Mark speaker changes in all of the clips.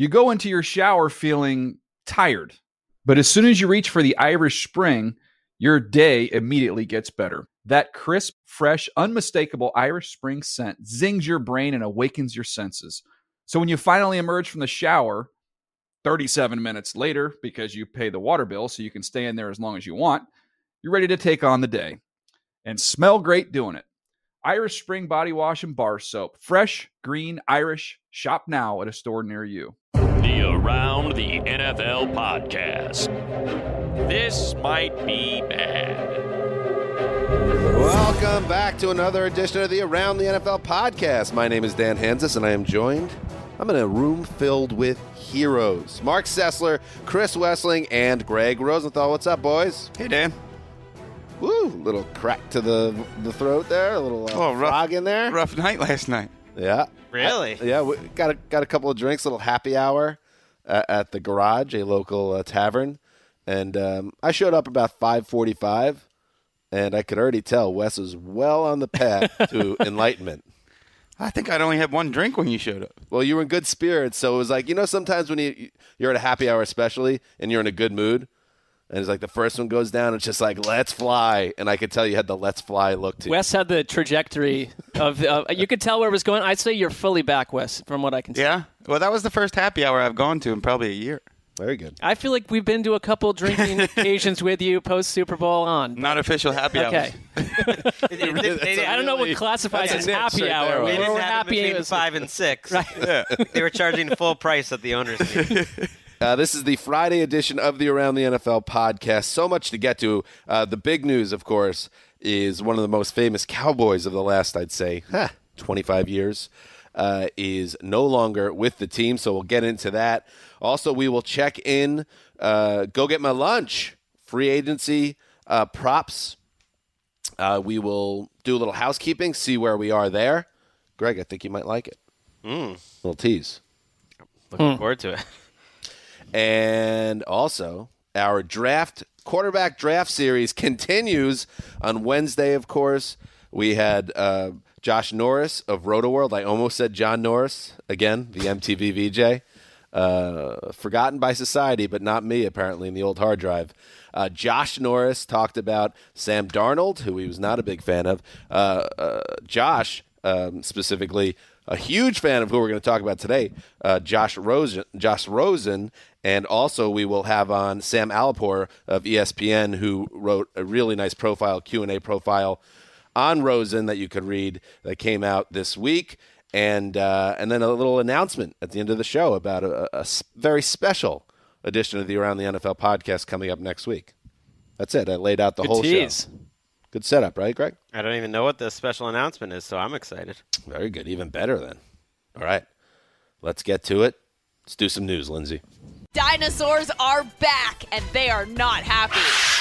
Speaker 1: You go into your shower feeling tired, but as soon as you reach for the Irish Spring, your day immediately gets better. That crisp, fresh, unmistakable Irish Spring scent zings your brain and awakens your senses. So when you finally emerge from the shower 37 minutes later, because you pay the water bill so you can stay in there as long as you want, you're ready to take on the day and smell great doing it. Irish Spring Body Wash and Bar Soap. Fresh, green, Irish. Shop now at a store near you.
Speaker 2: The Around the NFL podcast. This might be bad.
Speaker 3: Welcome back to another edition of the Around the NFL podcast. My name is Dan Hansis, and I'm in a room filled with heroes. Mark Sessler, Chris Wessling, and Greg Rosenthal. What's up, boys?
Speaker 4: Hey, Dan.
Speaker 3: Woo, little crack to the throat there, a little frog in there.
Speaker 4: Rough night last night.
Speaker 3: Yeah.
Speaker 5: Really?
Speaker 3: We got a couple of drinks, a little happy hour at the Garage, a local tavern. And I showed up about 5:45, and I could already tell Wes was well on the path to enlightenment.
Speaker 4: I think I'd only had one drink when you showed up.
Speaker 3: Well, you were in good spirits, so it was like, sometimes when you're at a happy hour especially, and you're in a good mood, and it's like the first one goes down, it's just like, let's fly. And I could tell you had the let's fly look to you.
Speaker 5: Wes had the trajectory of you could tell where it was going. I'd say you're fully back, Wes, from what I can see.
Speaker 4: Yeah? Well, that was the first happy hour I've gone to in probably a year.
Speaker 3: Very good.
Speaker 5: I feel like we've been to a couple drinking occasions with you post-Super Bowl on.
Speaker 4: Not official happy hours.
Speaker 5: Okay. I don't know what classifies as happy hour.
Speaker 6: They didn't
Speaker 5: We're
Speaker 6: have
Speaker 5: happy
Speaker 6: it between
Speaker 5: as
Speaker 6: 5 and 6.
Speaker 5: Right.
Speaker 4: Yeah.
Speaker 6: They were charging full price at the owners' meeting.
Speaker 3: This is the Friday edition of the Around the NFL podcast. So much to get to. The big news, of course, is one of the most famous Cowboys of the last, I'd say, 25 years, is no longer with the team. So we'll get into that. Also, we will check in, go get my lunch, free agency props. We will do a little housekeeping, see where we are there. Greg, I think you might like it. Little tease.
Speaker 6: Looking forward to it.
Speaker 3: And also, our quarterback draft series continues on Wednesday, of course. We had Josh Norris of RotoWorld. I almost said John Norris, again, the MTV VJ. Forgotten by society, but not me, apparently, in the old hard drive. Josh Norris talked about Sam Darnold, who he was not a big fan of. Josh, specifically, a huge fan of who we're going to talk about today, Josh Rosen, and also we will have on Sam Alapur of ESPN, who wrote a really nice Q&A profile on Rosen that you could read that came out this week, and then a little announcement at the end of the show about a very special edition of the Around the NFL podcast coming up next week. That's it. I laid out the whole
Speaker 5: tease.
Speaker 3: show. Good setup, right, Greg?
Speaker 6: I don't even know what the special announcement is, so I'm excited.
Speaker 3: Very good. Even better then. All right. Let's get to it. Let's do some news, Lindsay.
Speaker 7: Dinosaurs are back, and they are not happy.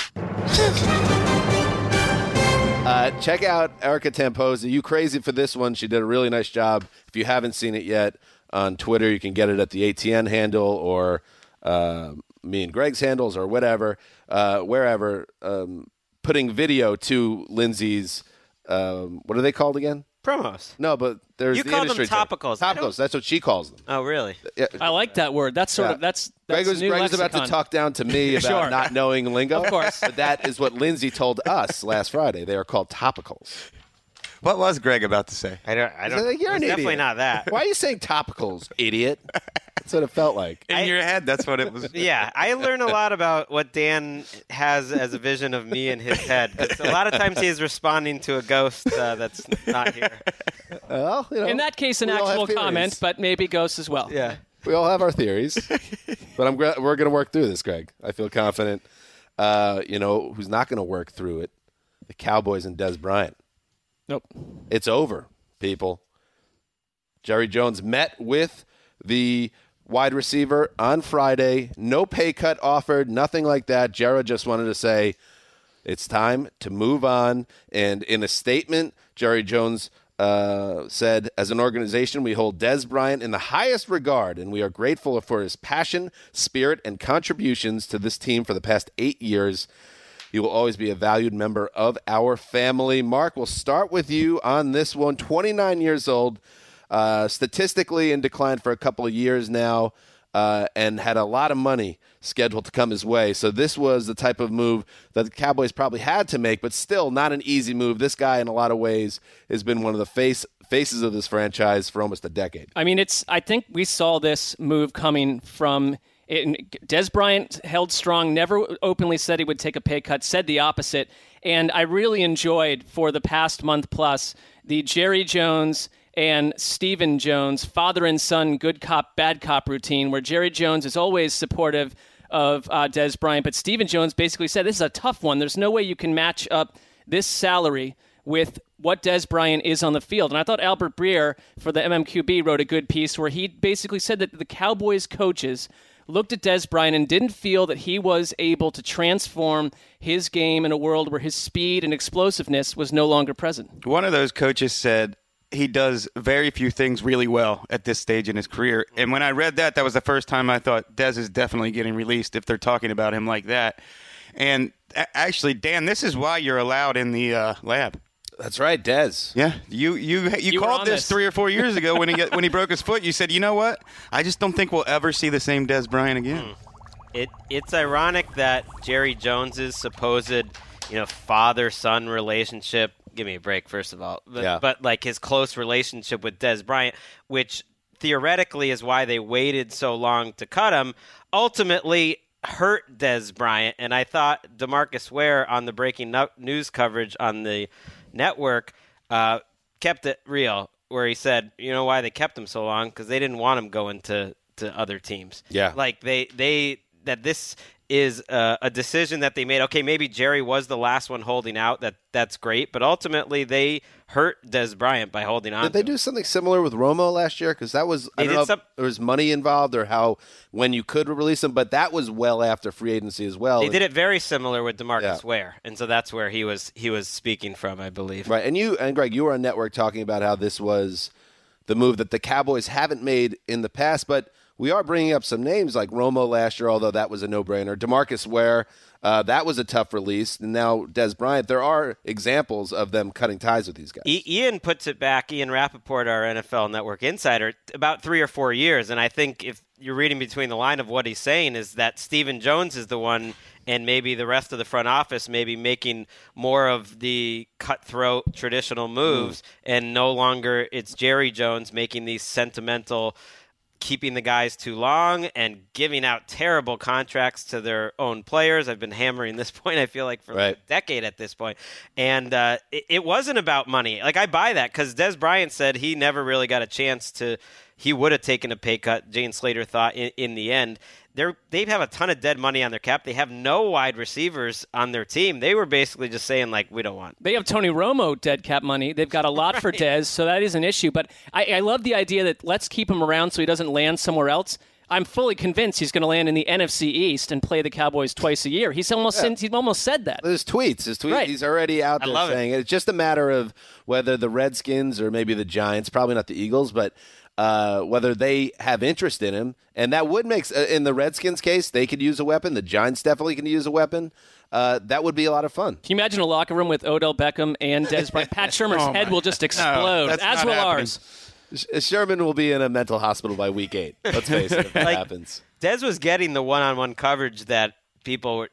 Speaker 3: Check out Erica Tamposi. You crazy for this one. She did a really nice job. If you haven't seen it yet on Twitter, you can get it at the ATN handle or me and Greg's handles or whatever, wherever. Putting video to Lindsay's, what are they called again?
Speaker 6: Promos.
Speaker 3: No, but there's
Speaker 6: You
Speaker 3: the
Speaker 6: call them
Speaker 3: industry term.
Speaker 6: topicals.
Speaker 3: Topicals. That's what she calls them.
Speaker 6: Oh, really?
Speaker 3: Yeah.
Speaker 5: I like that word. That's sort of that's
Speaker 3: Greg was
Speaker 5: new
Speaker 3: about
Speaker 5: lexicon.
Speaker 3: to talk down to me about
Speaker 5: Sure.
Speaker 3: not knowing lingo.
Speaker 5: Of course.
Speaker 3: But that is what Lindsay told us last Friday. They are called topicals.
Speaker 4: What was Greg about to say?
Speaker 6: I don't.
Speaker 3: You're an
Speaker 6: it's definitely
Speaker 3: idiot.
Speaker 6: not that.
Speaker 3: Why are you saying topicals, idiot? That's what it felt like.
Speaker 4: In your head, that's what it was.
Speaker 6: Yeah, I learn a lot about what Dan has as a vision of me in his head. Because a lot of times he is responding to a ghost that's not here.
Speaker 3: Well,
Speaker 5: In that case, an
Speaker 3: we all have
Speaker 5: actual
Speaker 3: theories.
Speaker 5: comment, but maybe ghosts as well.
Speaker 6: Yeah.
Speaker 3: We all have our theories. But we're going to work through this, Greg. I feel confident. Who's not going to work through it? The Cowboys and Dez Bryant.
Speaker 5: Nope.
Speaker 3: It's over, people. Jerry Jones met with the wide receiver on Friday. No pay cut offered, nothing like that. Jerry just wanted to say it's time to move on. And in a statement, Jerry Jones said, as an organization, we hold Dez Bryant in the highest regard, and we are grateful for his passion, spirit, and contributions to this team for the past 8 years. He will always be a valued member of our family. Mark, we'll start with you on this one. 29 years old, statistically in decline for a couple of years now. and had a lot of money scheduled to come his way. So this was the type of move that the Cowboys probably had to make, but still not an easy move. This guy, in a lot of ways, has been one of the faces of this franchise for almost a decade.
Speaker 5: I mean, I think we saw this move coming from Dez Bryant held strong, never openly said he would take a pay cut, said the opposite. And I really enjoyed, for the past month plus, the Jerry Jones and Stephen Jones father and son good cop, bad cop routine, where Jerry Jones is always supportive of Dez Bryant, but Stephen Jones basically said, this is a tough one. There's no way you can match up this salary with what Dez Bryant is on the field. And I thought Albert Breer for the MMQB wrote a good piece where he basically said that the Cowboys coaches looked at Dez Bryant and didn't feel that he was able to transform his game in a world where his speed and explosiveness was no longer present.
Speaker 4: One of those coaches said he does very few things really well at this stage in his career. And when I read that, that was the first time I thought Dez is definitely getting released if they're talking about him like that. And actually, Dan, this is why you're allowed in the lab.
Speaker 3: That's right, Dez.
Speaker 4: Yeah, you called this 3 or 4 years ago when he broke his foot. You said, you know what? I just don't think we'll ever see the same Dez Bryant again.
Speaker 6: It's ironic that Jerry Jones's supposed, father-son relationship. Give me a break, first of all. But like his close relationship with Dez Bryant, which theoretically is why they waited so long to cut him, ultimately hurt Dez Bryant. And I thought DeMarcus Ware on the breaking news coverage on the network kept it real, where he said, you know why they kept him so long? Because they didn't want him going to other teams.
Speaker 3: Yeah.
Speaker 6: Like that this is a decision that they made. Okay, maybe Jerry was the last one holding out. That's great, but ultimately they hurt Dez Bryant by holding on.
Speaker 3: Did they do something similar with Romo last year? Because that was I don't know if there was money involved or when you could release him, but that was well after free agency as well.
Speaker 6: They did it very similar with DeMarcus Ware, and so that's where he was speaking from, I believe.
Speaker 3: Right, and Greg, you were on network talking about how this was the move that the Cowboys haven't made in the past, but we are bringing up some names like Romo last year, although that was a no-brainer. DeMarcus Ware, that was a tough release. And now Dez Bryant, there are examples of them cutting ties with these guys.
Speaker 6: Ian puts it back, Ian Rappaport, our NFL Network insider, about 3 or 4 years. And I think if you're reading between the line of what he's saying is that Stephen Jones is the one, and maybe the rest of the front office maybe making more of the cutthroat traditional moves, and no longer it's Jerry Jones making these sentimental, keeping the guys too long and giving out terrible contracts to their own players. I've been hammering this point, I feel like, for a decade at this point. And it wasn't about money. Like, I buy that because Dez Bryant said he never really got a chance to – he would have taken a pay cut, Jane Slater thought, in the end. They have a ton of dead money on their cap. They have no wide receivers on their team. They were basically just saying, like, we don't want.
Speaker 5: They have Tony Romo dead cap money. They've got a lot for Dez, so that is an issue. But I love the idea that let's keep him around so he doesn't land somewhere else. I'm fully convinced he's going to land in the NFC East and play the Cowboys twice a year. He's almost said that.
Speaker 3: His tweets. Right. He's already out there saying it. It's just a matter of whether the Redskins or maybe the Giants, probably not the Eagles, but whether they have interest in him. And that would make, in the Redskins case, they could use a weapon. The Giants definitely can use a weapon. That would be a lot of fun.
Speaker 5: Can you imagine a locker room with Odell Beckham and Dez Bryant? Pat Shermer's head will just explode, as will ours.
Speaker 3: Sherman will be in a mental hospital by week 8. Let's face it, if that happens.
Speaker 6: Dez was getting the one-on-one coverage that people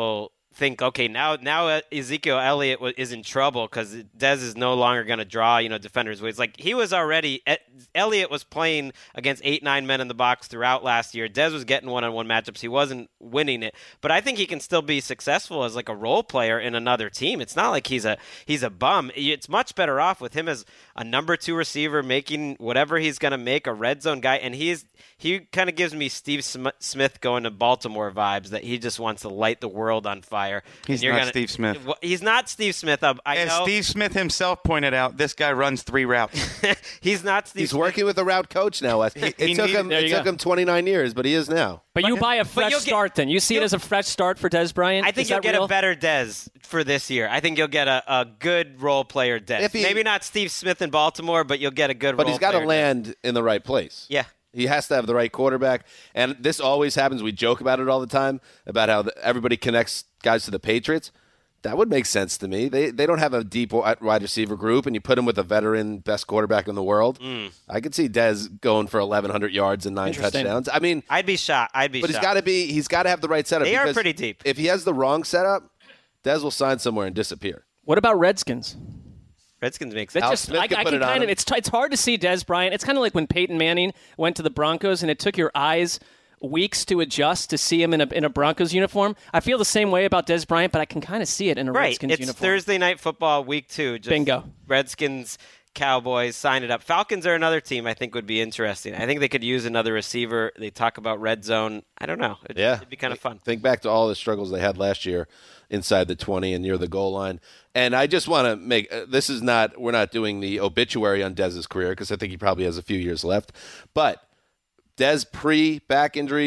Speaker 6: think, okay, now Ezekiel Elliott is in trouble because Dez is no longer going to draw, defenders' ways. Like, he was already Elliott was playing against 8-9 men in the box throughout last year. Dez was getting one-on-one matchups. He wasn't winning it, but I think he can still be successful as like a role player in another team. It's not like he's a bum. It's much better off with him as a number 2 receiver, making whatever he's going to make, a red zone guy, and he kind of gives me Steve Smith going to Baltimore vibes, that he just wants to light the world on fire.
Speaker 4: He's not Steve Smith.
Speaker 6: He's not Steve Smith.
Speaker 4: As Steve Smith himself pointed out, this guy runs 3 routes.
Speaker 6: He's not Steve
Speaker 3: He's working with a route coach now, Wes. It took him 29 years, but he is now.
Speaker 5: But you buy a fresh start then. You see it as a fresh start for Dez Bryant?
Speaker 6: I think you'll get a better Dez for this year. I think you'll get a good role player Dez. Maybe not Steve Smith in Baltimore, but you'll get a good role player.
Speaker 3: But he's got to land in the right place.
Speaker 6: Yeah.
Speaker 3: He has to have the right quarterback. And this always happens. We joke about it all the time, about how everybody connects guys to the Patriots. That would make sense to me. They don't have a deep wide receiver group, and you put him with a veteran best quarterback in the world. I could see Dez going for 1,100 yards and 9 touchdowns. I mean,
Speaker 6: I'd be shocked. But
Speaker 3: he's got to have the right setup.
Speaker 6: They are pretty deep.
Speaker 3: If he has the wrong setup, Dez will sign somewhere and disappear.
Speaker 5: What about Redskins?
Speaker 6: Redskins makes
Speaker 5: That
Speaker 6: sense.
Speaker 5: just,
Speaker 3: Smith
Speaker 5: I
Speaker 3: could
Speaker 5: can
Speaker 3: put it on
Speaker 5: kind of.
Speaker 3: him.
Speaker 5: It's hard to see Dez Bryant. It's kind of like when Peyton Manning went to the Broncos, and it took your eyes weeks to adjust to see him in a Broncos uniform. I feel the same way about Dez Bryant, but I can kind of see it in a Redskins
Speaker 6: It's
Speaker 5: uniform.
Speaker 6: Thursday Night Football, week 2. Just
Speaker 5: Bingo.
Speaker 6: Redskins, Cowboys, sign it up. Falcons are another team I think would be interesting. I think they could use another receiver. They talk about red zone. I don't know. It'd be kind of fun.
Speaker 3: Think back to all the struggles they had last year inside the 20 and near the goal line. And I just want to make we're not doing the obituary on Dez's career because I think he probably has a few years left. But Dez pre-back injury,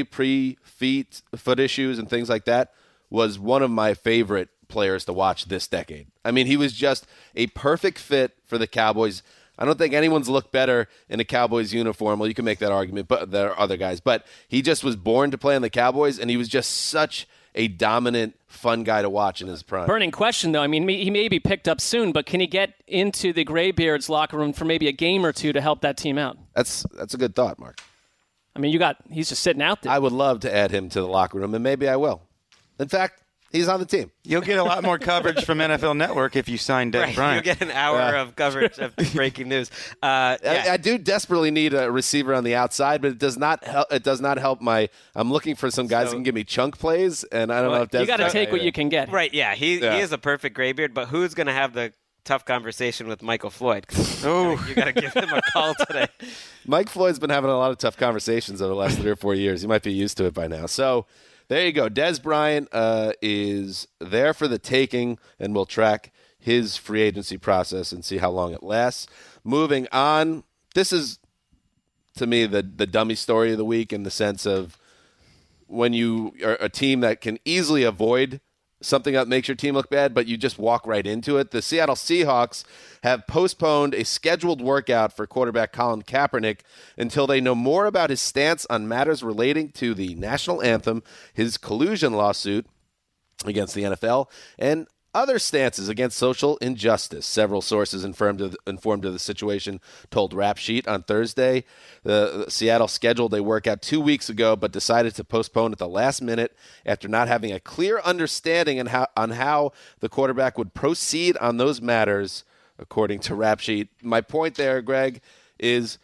Speaker 3: foot issues and things like that was one of my favorite players to watch this decade. I mean, he was just a perfect fit for the Cowboys. I don't think anyone's looked better in a Cowboys uniform. Well, you can make that argument, but there are other guys. But he just was born to play on the Cowboys, and he was just such a dominant, fun guy to watch in his prime.
Speaker 5: Burning question, though. I mean, he may be picked up soon, but can he get into the Graybeards locker room for maybe a game or two to help that team out?
Speaker 3: That's a good thought, Mark.
Speaker 5: I mean, he's just sitting out there.
Speaker 3: I would love to add him to the locker room, and maybe I will. In fact, he's on the team.
Speaker 4: You'll get a lot more coverage from NFL Network if you sign Dez Bryant.
Speaker 6: You'll get an hour of coverage of breaking news.
Speaker 3: I do desperately need a receiver on the outside, but it does not help. It does not help I'm looking for some guys who can give me chunk plays, and I don't know if Dez.
Speaker 5: You got to take what you can get.
Speaker 6: Right? Yeah, he is a perfect graybeard, but who's going to have the tough conversation with Michael Floyd? You got to give him a call today.
Speaker 3: Mike Floyd's been having a lot of tough conversations over the last 3 or 4 years. He might be used to it by now. So there you go. Dez Bryant is there for the taking, and we'll track his free agency process and see how long it lasts. Moving on, this is, to me, the dummy story of the week in the sense of when you are a team that can easily avoid something that makes your team look bad, but you just walk right into it. The Seattle Seahawks have postponed a scheduled workout for quarterback Colin Kaepernick until they know more about his stance on matters relating to the national anthem, his collusion lawsuit against the NFL, and other stances against social injustice. Several sources informed of the situation told Rap Sheet on Thursday. The Seattle scheduled a workout 2 weeks ago, but decided to postpone at the last minute after not having a clear understanding on how the quarterback would proceed on those matters, according to Rap Sheet. My point there, Greg, is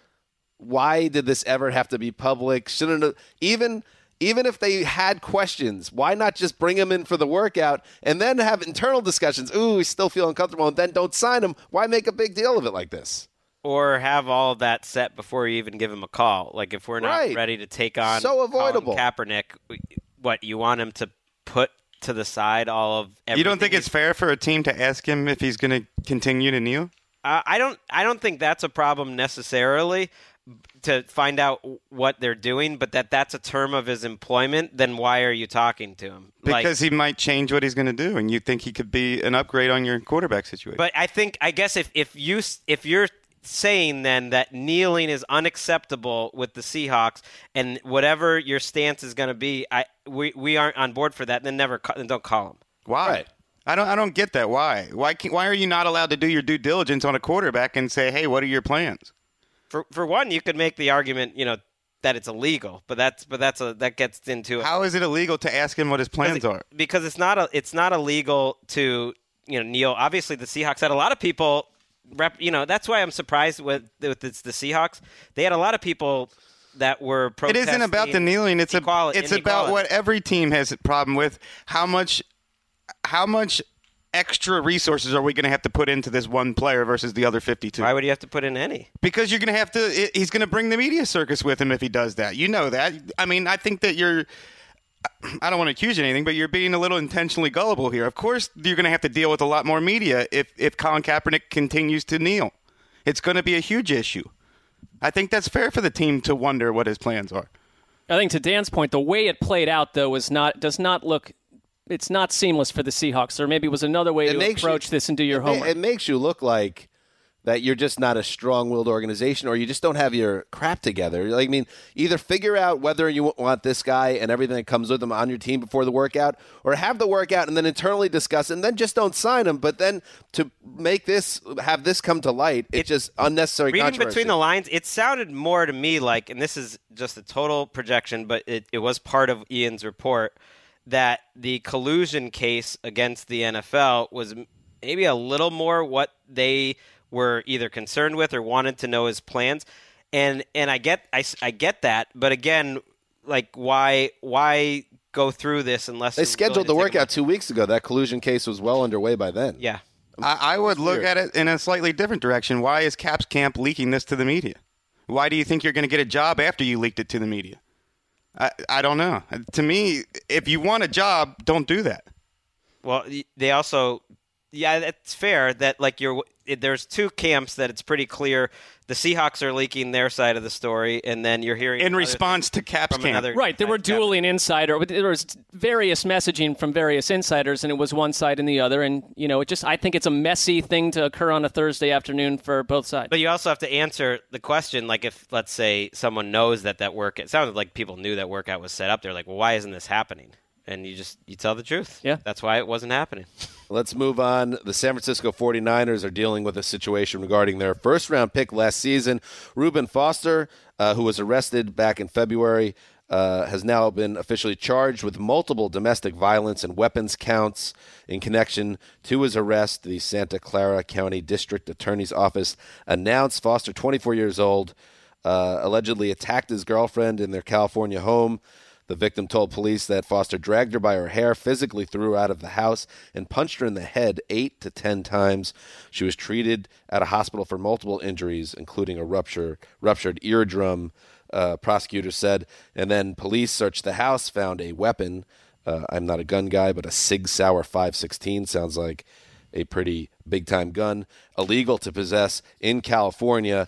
Speaker 3: why did this ever have to be public? Shouldn't even if they had questions, why not just bring him in for the workout and then have internal discussions? Ooh, we still feel uncomfortable, and then don't sign him. Why make a big deal of it like this?
Speaker 6: Or have all of that set before you even give him a call. Like if we're not ready to take on
Speaker 3: so avoidable
Speaker 6: Colin Kaepernick, what, you want him to put to the side all of everything?
Speaker 4: You don't think it's fair for a team to ask him if he's going to continue to kneel?
Speaker 6: I don't think that's a problem necessarily, to find out what they're doing, but that's a term of his employment, then why are you talking to him?
Speaker 4: Because he might change what he's going to do, and you think he could be an upgrade on your quarterback situation.
Speaker 6: But I guess if you're saying then that kneeling is unacceptable with the Seahawks, and whatever your stance is going to be, we aren't on board for that, then don't call him.
Speaker 4: Why?
Speaker 3: Right.
Speaker 4: I don't get that. Why are you not allowed to do your due diligence on a quarterback and say, hey, what are your plans?
Speaker 6: For one, you could make the argument, that it's illegal, but that gets into
Speaker 4: how is it illegal to ask him what his plans are?
Speaker 6: Because it's not illegal to kneel. Obviously, the Seahawks had a lot of people. That's why I'm surprised with the Seahawks. They had a lot of people that were protesting.
Speaker 4: It isn't about the kneeling. It's about what every team has a problem with. How much extra resources are we going to have to put into this one player versus the other 52?
Speaker 6: Why would you have to put in any?
Speaker 4: Because you're going to have to. He's going to bring the media circus with him if he does that. You know that. I mean, I think that I don't want to accuse you of anything, but you're being a little intentionally gullible here. Of course, you're going to have to deal with a lot more media if Colin Kaepernick continues to kneel. It's going to be a huge issue. I think that's fair for the team to wonder what his plans are.
Speaker 5: I think to Dan's point, the way it played out though does not look. It's not seamless for the Seahawks, or maybe it was another way to approach this and do your homework.
Speaker 3: It makes you look like that you're just not a strong-willed organization, or you just don't have your crap together. Like, I mean, either figure out whether you want this guy and everything that comes with him on your team before the workout, or have the workout and then internally discuss it, and then just don't sign him. But then to have this come to light, it's just unnecessary
Speaker 6: reading
Speaker 3: controversy.
Speaker 6: Between the lines, it sounded more to me like, and this is just a total projection, but it was part of Ian's report, that the collusion case against the NFL was maybe a little more what they were either concerned with or wanted to know his plans, and I get that, but again, like why go through this unless
Speaker 3: they scheduled the workout 2 weeks ago? That collusion case was well underway by then.
Speaker 6: Yeah,
Speaker 4: I would look at it in a slightly different direction. Why is Caps Camp leaking this to the media? Why do you think you're going to get a job after you leaked it to the media? I don't know. To me, if you want a job, don't do that.
Speaker 6: Well, they also. Yeah, it's fair that there's two camps that it's pretty clear the Seahawks are leaking their side of the story, and then you're hearing
Speaker 4: in response to Caps Camp.
Speaker 5: Right, there were dueling insider. There was various messaging from various insiders, and it was one side and the other. And I think it's a messy thing to occur on a Thursday afternoon for both sides.
Speaker 6: But you also have to answer the question, like if let's say someone knows that workout, it sounded like people knew that workout was set up. They're like, well, why isn't this happening? And you tell the truth.
Speaker 5: Yeah.
Speaker 6: That's why it wasn't happening.
Speaker 3: Let's move on. The San Francisco 49ers are dealing with a situation regarding their first-round pick last season. Reuben Foster, who was arrested back in February, has now been officially charged with multiple domestic violence and weapons counts in connection to his arrest. The Santa Clara County District Attorney's Office announced Foster, 24 years old, allegedly attacked his girlfriend in their California home. The victim told police that Foster dragged her by her hair, physically threw her out of the house, and punched her in the head 8 to 10 times. She was treated at a hospital for multiple injuries, including a ruptured eardrum, prosecutors said. And then police searched the house, found a weapon. I'm not a gun guy, but a Sig Sauer 5.16 sounds like a pretty big-time gun. Illegal to possess in California.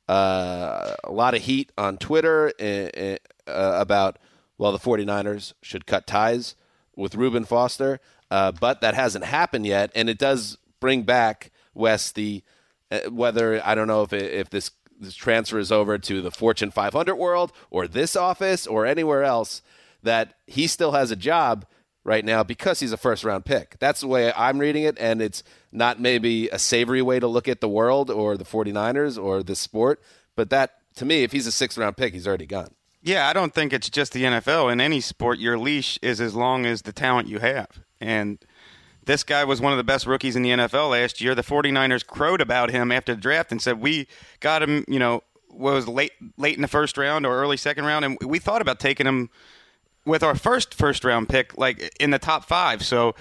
Speaker 3: A lot of heat on Twitter about... Well, the 49ers should cut ties with Reuben Foster, but that hasn't happened yet, and it does bring back, Wes, whether, I don't know if this transfer is over to the Fortune 500 world or this office or anywhere else, that he still has a job right now because he's a first-round pick. That's the way I'm reading it, and it's not maybe a savory way to look at the world or the 49ers or the sport, but that, to me, if he's a sixth-round pick, he's already gone.
Speaker 4: Yeah, I don't think it's just the NFL. In any sport, your leash is as long as the talent you have. And this guy was one of the best rookies in the NFL last year. The 49ers crowed about him after the draft and said, we got him, was late in the first round or early second round, and we thought about taking him with our first round pick, like in the top 5. So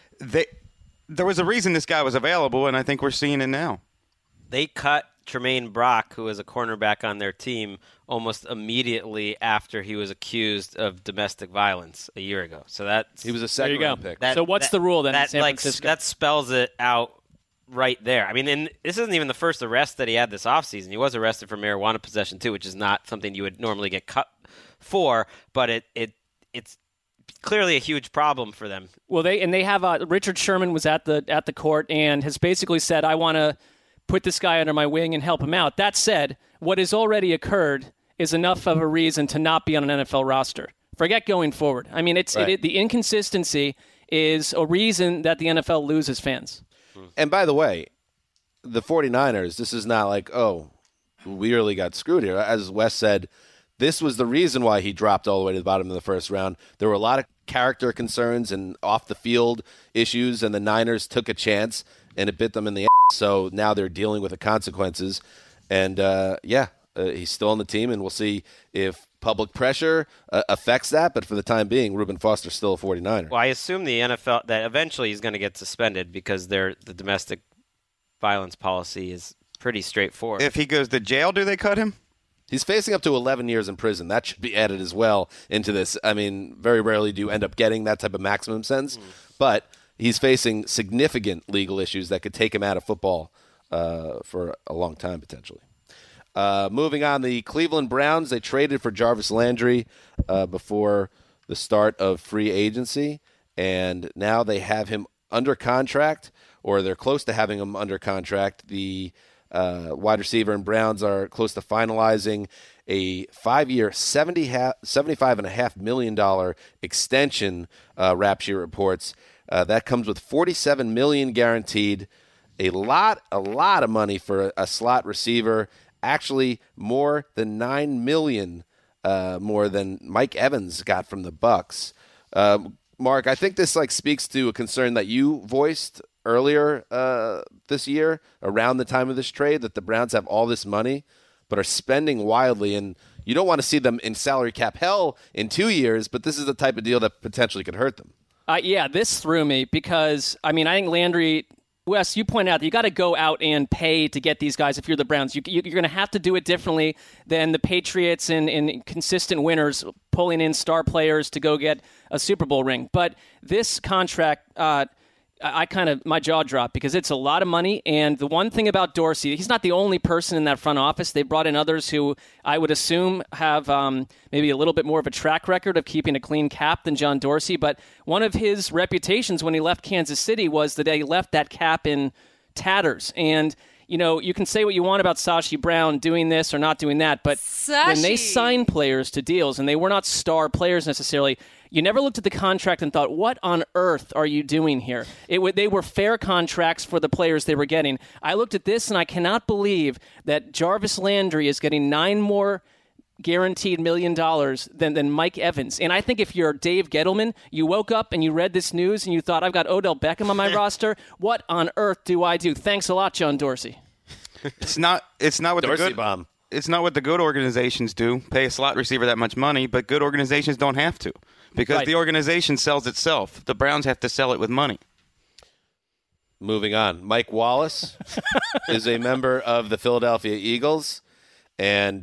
Speaker 4: there was a reason this guy was available, and I think we're seeing it now. They
Speaker 6: cut Tremaine Brock, who was a cornerback on their team, almost immediately after he was accused of domestic violence a year ago. So
Speaker 3: he was a second-round pick.
Speaker 5: So what's the rule then in San Francisco?
Speaker 6: That spells it out right there. I mean, and this isn't even the first arrest that he had this offseason. He was arrested for marijuana possession, too, which is not something you would normally get cut for, but it's clearly a huge problem for them.
Speaker 5: Well, they have Richard Sherman was at the court and has basically said, I want to put this guy under my wing and help him out. That said, what has already occurred is enough of a reason to not be on an NFL roster. Forget going forward. I mean, the inconsistency is a reason that the NFL loses fans.
Speaker 3: And by the way, the 49ers, this is not like, oh, we really got screwed here. As Wes said, this was the reason why he dropped all the way to the bottom of the first round. There were a lot of character concerns and off-the-field issues, and the Niners took a chance, and it bit them in the ass. So now they're dealing with the consequences. And, he's still on the team, and we'll see if public pressure affects that. But for the time being, Reuben Foster's still a 49er.
Speaker 6: Well, I assume the NFL that eventually he's going to get suspended because the domestic violence policy is pretty straightforward.
Speaker 4: If he goes to jail, do they cut him?
Speaker 3: He's facing up to 11 years in prison. That should be added as well into this. I mean, very rarely do you end up getting that type of maximum sentence. But he's facing significant legal issues that could take him out of football for a long time, potentially. Moving on, the Cleveland Browns, they traded for Jarvis Landry before the start of free agency, and now they have him under contract, or they're close to having him under contract. The wide receiver, and Browns are close to finalizing a 5-year, $75.5 million extension, Rap Sheet reports. That comes with $47 million guaranteed. A lot of money for a slot receiver. Actually, more than $9 million more than Mike Evans got from the Bucs. Mark, I think this speaks to a concern that you voiced earlier this year around the time of this trade, that the Browns have all this money but are spending wildly, and you don't want to see them in salary cap hell in 2 years, but this is the type of deal that potentially could hurt them.
Speaker 5: Yeah, this threw me because, I think Landry, Wes, you point out that you got to go out and pay to get these guys if you're the Browns. You're going to have to do it differently than the Patriots and consistent winners pulling in star players to go get a Super Bowl ring. But this contract, my jaw dropped because it's a lot of money. And the one thing about Dorsey, he's not the only person in that front office. They brought in others who I would assume have maybe a little bit more of a track record of keeping a clean cap than John Dorsey. But one of his reputations when he left Kansas City was that he left that cap in tatters. And you can say what you want about Sashi Brown doing this or not doing that, but when they sign players to deals, and they were not star players necessarily, you never looked at the contract and thought, what on earth are you doing here? They were fair contracts for the players they were getting. I looked at this, and I cannot believe that Jarvis Landry is getting 9 more guaranteed $1 million than Mike Evans. And I think if you're Dave Gettleman, you woke up and you read this news and you thought, I've got Odell Beckham on my roster. What on earth do I do? Thanks a lot, John Dorsey.
Speaker 4: It's not what
Speaker 3: Dorsey
Speaker 4: the good
Speaker 3: bomb.
Speaker 4: It's not what the good organizations do. Pay a slot receiver that much money, but good organizations don't have to because the organization sells itself. The Browns have to sell it with money.
Speaker 3: Moving on, Mike Wallace is a member of the Philadelphia Eagles, and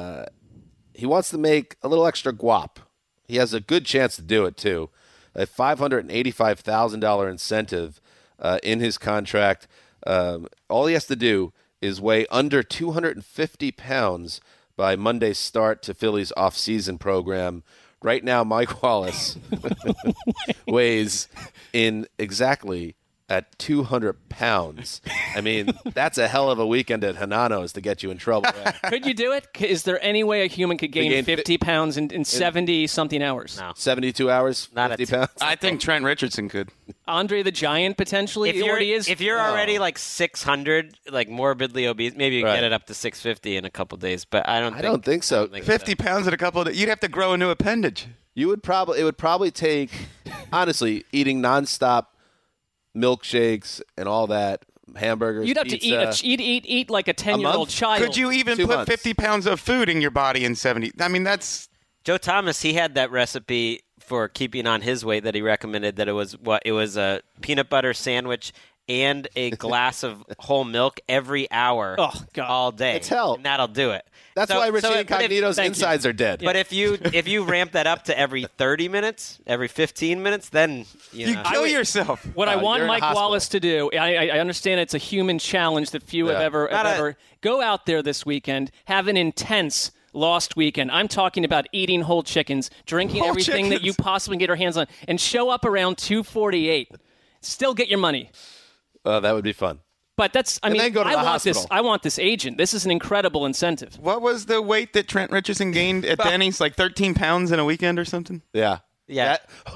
Speaker 3: he wants to make a little extra guap. He has a good chance to do it, too. A $585,000 incentive in his contract. All he has to do is weigh under 250 pounds by Monday's start to Philly's off-season program. Right now, Mike Wallace weighs in exactly at 200 pounds. That's a hell of a weekend at Hanano's to get you in trouble.
Speaker 5: Could you do it? Is there any way a human could gain 50 pounds in 70-something hours?
Speaker 6: No.
Speaker 3: 72 hours,
Speaker 6: Not
Speaker 3: 50 pounds?
Speaker 4: I think Trent Richardson could.
Speaker 5: Andre the Giant, potentially?
Speaker 6: If you're already 600, morbidly obese, maybe you can get it up to 650 in a couple days. But I don't think
Speaker 3: so.
Speaker 4: 50 pounds in a couple of days. You'd have to grow a new appendage.
Speaker 3: It would probably take, honestly, eating nonstop milkshakes and all that, hamburgers,
Speaker 5: you'd have
Speaker 3: pizza.
Speaker 5: to eat like a 10-year-old child.
Speaker 4: Could you even
Speaker 3: 2
Speaker 4: put
Speaker 3: months.
Speaker 4: 50 pounds of food in your body in 70? That's...
Speaker 6: Joe Thomas, he had that recipe for keeping on his weight that he recommended, that it was a peanut butter sandwich and a glass of whole milk every hour all day.
Speaker 3: It's hell.
Speaker 6: And that'll do it.
Speaker 3: That's why Richie Incognito's insides are dead.
Speaker 6: But if you ramp that up to every 30 minutes, every 15 minutes, then
Speaker 4: you kill yourself.
Speaker 5: What I want Mike Wallace to do, I understand it's a human challenge that few have ever. Go out there this weekend, have an intense Lost weekend. I'm talking about eating whole chickens, drinking everything that you possibly can get your hands on, and show up around 2:48. Still get your money.
Speaker 3: That would be fun.
Speaker 5: But that's,
Speaker 3: then go to the hospital.
Speaker 5: I want this agent. This is an incredible incentive.
Speaker 4: What was the weight that Trent Richardson gained at Denny's? 13 pounds in a weekend or something?
Speaker 3: Yeah.
Speaker 6: Yeah.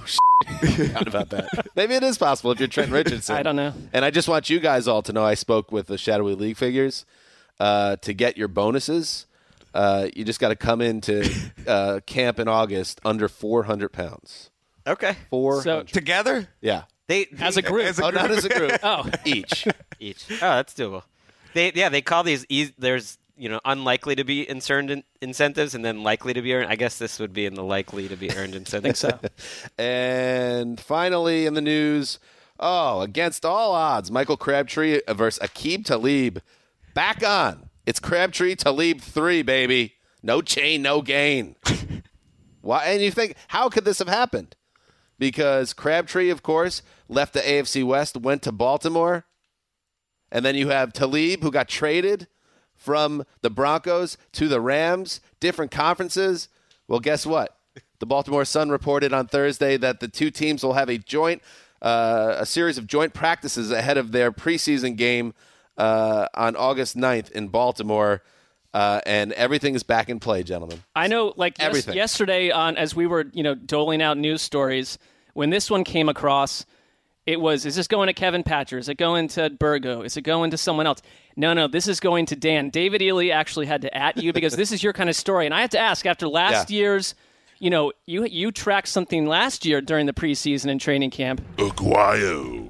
Speaker 3: Forgot about that. Maybe it is possible if you're Trent Richardson.
Speaker 5: I don't know.
Speaker 3: And I just want you guys all to know I spoke with the Shadowy League figures. To get your bonuses, you just got to come into camp in August under 400 pounds.
Speaker 6: Okay.
Speaker 3: 400.
Speaker 5: So,
Speaker 3: together? Yeah.
Speaker 5: As a group.
Speaker 3: Not as a group.
Speaker 5: Oh.
Speaker 3: Each.
Speaker 6: Oh, that's doable. They call these there's unlikely to be earned incentives and then likely to be earned. I guess this would be in the likely to be earned incentives.
Speaker 5: I think so.
Speaker 3: And finally in the news, against all odds, Michael Crabtree versus Aqib Talib. Back on. It's Crabtree Talib 3, baby. No chain, no gain. Why? And you think, how could this have happened? Because Crabtree, of course, left the AFC West, went to Baltimore. And then you have Talib, who got traded from the Broncos to the Rams, different conferences. Well, guess what? The Baltimore Sun reported on Thursday that the two teams will have a series of joint practices ahead of their preseason game on August 9th in Baltimore. And everything is back in play, gentlemen.
Speaker 5: I know, like
Speaker 3: everything.
Speaker 5: Yesterday, as we were, doling out news stories, when this one came across, it was, is this going to Kevin Patcher? Is it going to Burgo? Is it going to someone else? No, this is going to Dan. David Ely actually had to at you because this is your kind of story. And I have to ask, after last year's, you tracked something last year during the preseason and training camp.
Speaker 8: Aguayo.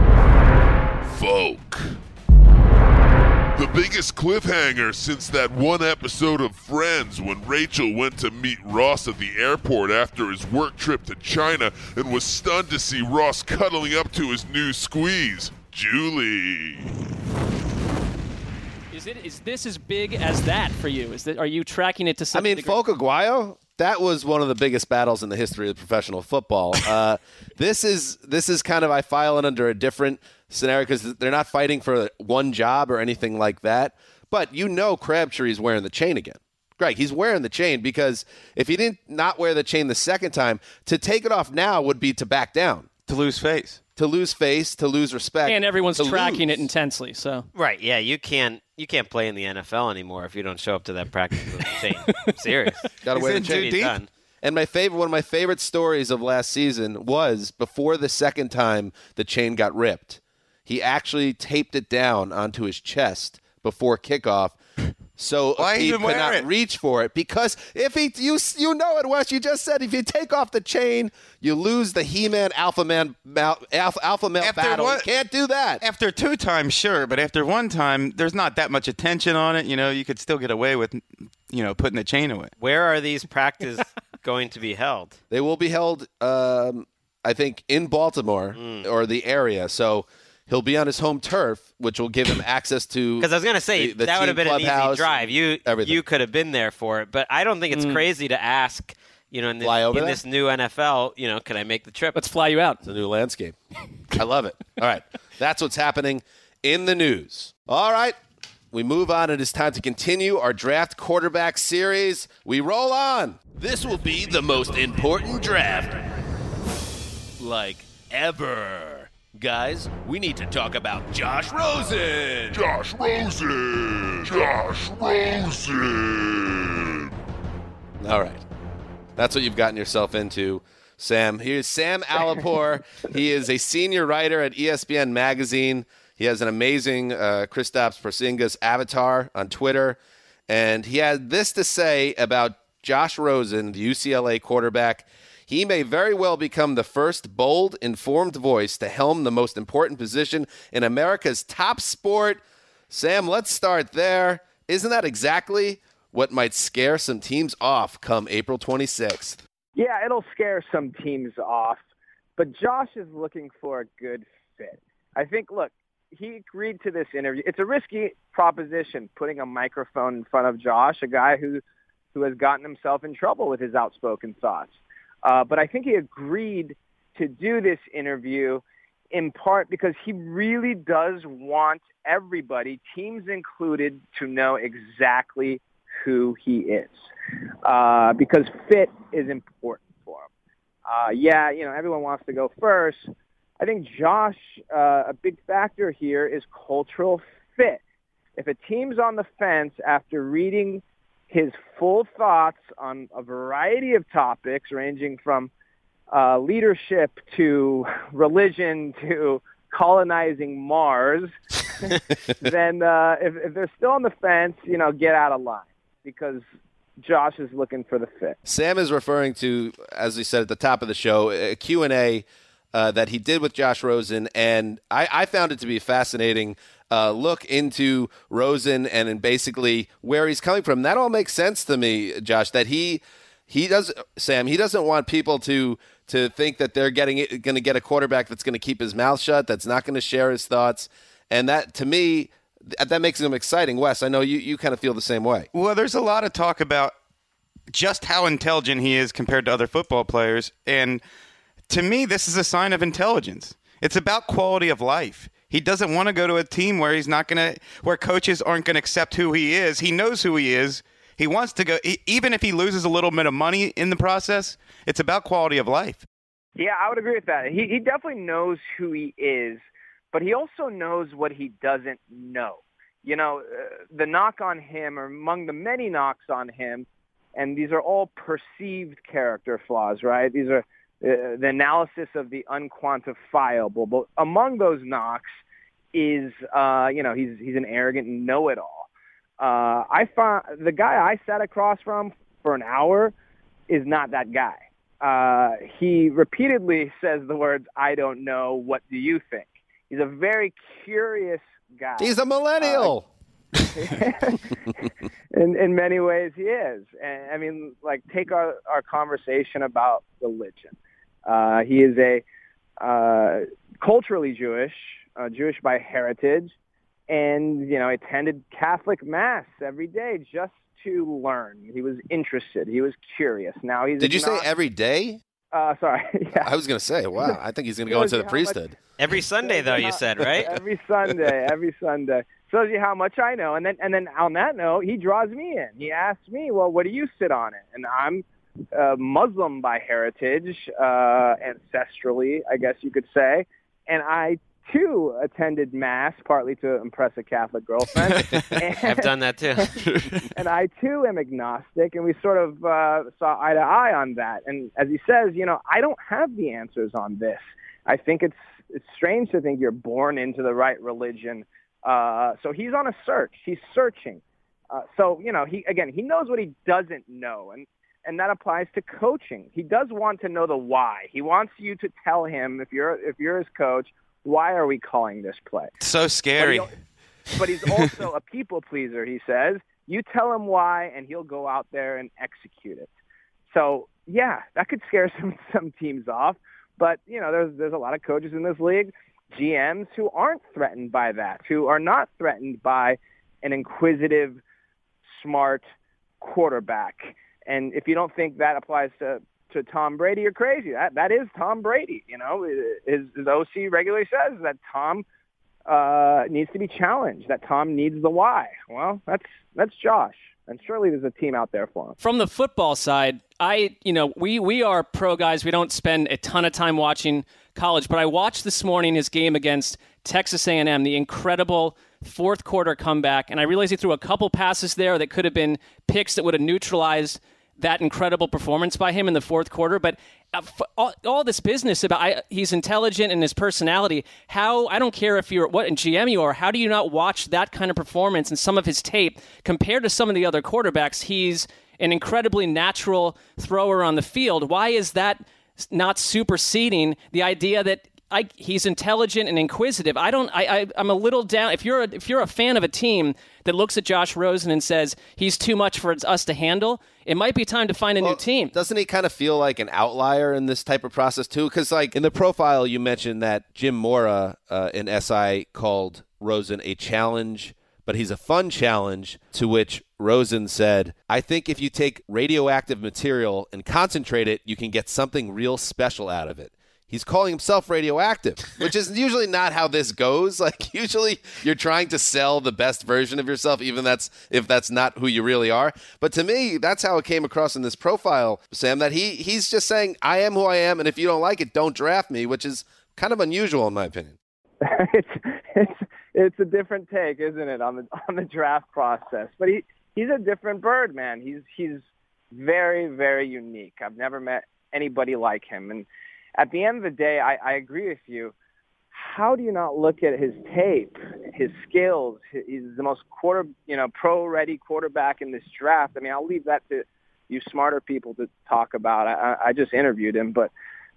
Speaker 8: Folk. The biggest cliffhanger since that one episode of Friends when Rachel went to meet Ross at the airport after his work trip to China and was stunned to see Ross cuddling up to his new squeeze, Julie.
Speaker 5: Is this as big as that for you? Are you tracking it to some degree?
Speaker 3: Folk Aguayo, that was one of the biggest battles in the history of professional football. This is kind of, I file it under a different scenario because they're not fighting for one job or anything like that. But Crabtree's wearing the chain again. Greg, he's wearing the chain because if he didn't not wear the chain the second time, to take it off now would be to back down.
Speaker 4: To lose face.
Speaker 3: To lose face, to lose respect.
Speaker 5: And everyone's tracking it intensely. So
Speaker 6: right, yeah, you can't play in the NFL anymore if you don't show up to that practice with the chain. I'm serious.
Speaker 3: Got to wear the chain.
Speaker 6: Done.
Speaker 3: And one of my favorite stories of last season was before the second time the chain got ripped. He actually taped it down onto his chest before kickoff, so he could not reach for it. Because if you know it, Wes, you just said if you take off the chain, you lose the He-Man Alpha Male battle. You can't do that.
Speaker 4: After 2 times, sure, but after 1 time, there's not that much attention on it. You could still get away with, putting the chain away.
Speaker 6: Where are these practices going to be held?
Speaker 3: They will be held, I think, in Baltimore or the area. So he'll be on his home turf, which will give him access to.
Speaker 6: Because I was going to say that would have been an easy drive. You could have been there for it, but I don't think it's crazy to ask. In this new NFL, can I make the trip?
Speaker 5: Let's fly you out.
Speaker 3: It's a new landscape. I love it. All right, that's what's happening in the news. All right, we move on. It is time to continue our draft quarterback series. We roll on.
Speaker 2: This will be the most important draft, ever. Guys, we need to talk about Josh Rosen.
Speaker 8: Josh Rosen.
Speaker 3: All right. That's what you've gotten yourself into, Sam. Here's Sam Alipur. He is a senior writer at ESPN Magazine. He has an amazing Kristaps Porzingis avatar on Twitter. And he had this to say about Josh Rosen, the UCLA quarterback. He may very well become the first bold, informed voice to helm the most important position in America's top sport. Sam, let's start there. Isn't that exactly what might scare some teams off come April 26th?
Speaker 9: Yeah, it'll scare some teams off, but Josh is looking for a good fit. I think, look, he agreed to this interview. It's a risky proposition, putting a microphone in front of Josh, a guy who has gotten himself in trouble with his outspoken thoughts. But I think he agreed to do this interview in part because he really does want everybody, teams included, to know exactly who he is. Because fit is important for him. Everyone wants to go first. I think Josh, a big factor here is cultural fit. If a team's on the fence after reading his full thoughts on a variety of topics ranging from leadership to religion to colonizing Mars, then if they're still on the fence, get out of line because Josh is looking for the fit.
Speaker 3: Sam is referring to, as we said at the top of the show, a Q&A that he did with Josh Rosen, and I found it to be fascinating look into Rosen and basically where he's coming from. That all makes sense to me, Josh, that he doesn't want people to think that they're going to get a quarterback that's going to keep his mouth shut, that's not going to share his thoughts. And that, to me, that makes him exciting. Wes, I know you kind of feel the same way.
Speaker 4: Well, there's a lot of talk about just how intelligent he is compared to other football players. And to me, this is a sign of intelligence. It's about quality of life. He doesn't want to go to a team where where coaches aren't going to accept who he is. He knows who he is. He wants to go, even if he loses a little bit of money in the process, it's about quality of life.
Speaker 9: Yeah, I would agree with that. He definitely knows who he is, but he also knows what he doesn't know. You know, the knock on him, or among the many knocks on him, and these are all perceived character flaws, right? These are the analysis of the unquantifiable. But among those knocks is, he's an arrogant know-it-all. I found the guy I sat across from for an hour is not that guy. He repeatedly says the words, "I don't know, what do you think?" He's a very curious guy.
Speaker 3: He's a millennial.
Speaker 9: In many ways, he is. And, I mean, like, take our conversation about religion. He is a culturally Jewish, Jewish by heritage, and, attended Catholic Mass every day just to learn. He was interested. He was curious. Now he's
Speaker 3: Did you say every day?
Speaker 9: Sorry. Yeah.
Speaker 3: I was going to say, wow, I think he's going to go into the priesthood.
Speaker 6: Every Sunday, though, you said, right?
Speaker 9: Every Sunday. Shows you how much I know. And then on that note, he draws me in. He asks me, well, what do you sit on it? And I'm Muslim by heritage, ancestrally, I guess you could say. And I, too, attended Mass, partly to impress a Catholic girlfriend.
Speaker 6: I've done that, too.
Speaker 9: And I, too, am agnostic, and we sort of saw eye to eye on that. And as he says, I don't have the answers on this. I think it's strange to think you're born into the right religion. So he's on a search. He's searching. He knows what he doesn't know, and that applies to coaching. He does want to know the why. He wants you to tell him, if you're his coach, why are we calling this play?
Speaker 4: So scary.
Speaker 9: But he's also a people pleaser, he says. You tell him why, and he'll go out there and execute it. So, yeah, that could scare some teams off. But, there's a lot of coaches in this league, GMs, who aren't threatened by that, who are not threatened by an inquisitive, smart quarterback. And if you don't think that applies to Tom Brady, you're crazy. That is Tom Brady. His OC regularly says that Tom needs to be challenged, that Tom needs the why. Well, that's Josh. And surely there's a team out there for him.
Speaker 5: From the football side, we are pro guys. We don't spend a ton of time watching college, but I watched this morning his game against Texas A&M, the incredible fourth quarter comeback, and I realized he threw a couple passes there that could have been picks that would have neutralized that incredible performance by him in the fourth quarter. But all this business about he's intelligent and his personality, I don't care if you're what in GM you are, how do you not watch that kind of performance and some of his tape compared to some of the other quarterbacks? He's an incredibly natural thrower on the field. Why is that not superseding the idea that he's intelligent and inquisitive? I'm a little down. If you're a fan of a team that looks at Josh Rosen and says he's too much for us to handle, it might be time to find a new team.
Speaker 3: Doesn't he kind of feel like an outlier in this type of process too? Because in the profile you mentioned that Jim Mora in SI called Rosen a challenge, but he's a fun challenge, to which Rosen said, I think if you take radioactive material and concentrate it, you can get something real special out of it. He's calling himself radioactive, which is usually not how this goes. Usually you're trying to sell the best version of yourself, even if that's not who you really are. But to me, that's how it came across in this profile, Sam, that he's just saying, I am who I am, and if you don't like it, don't draft me, which is kind of unusual in my opinion.
Speaker 9: It's a different take, isn't it, on the draft process? But he's a different bird, man. He's very, very unique. I've never met anybody like him. And at the end of the day, I agree with you. How do you not look at his tape, his skills? He's the most pro-ready quarterback in this draft. I mean, I'll leave that to you smarter people to talk about. I just interviewed him, but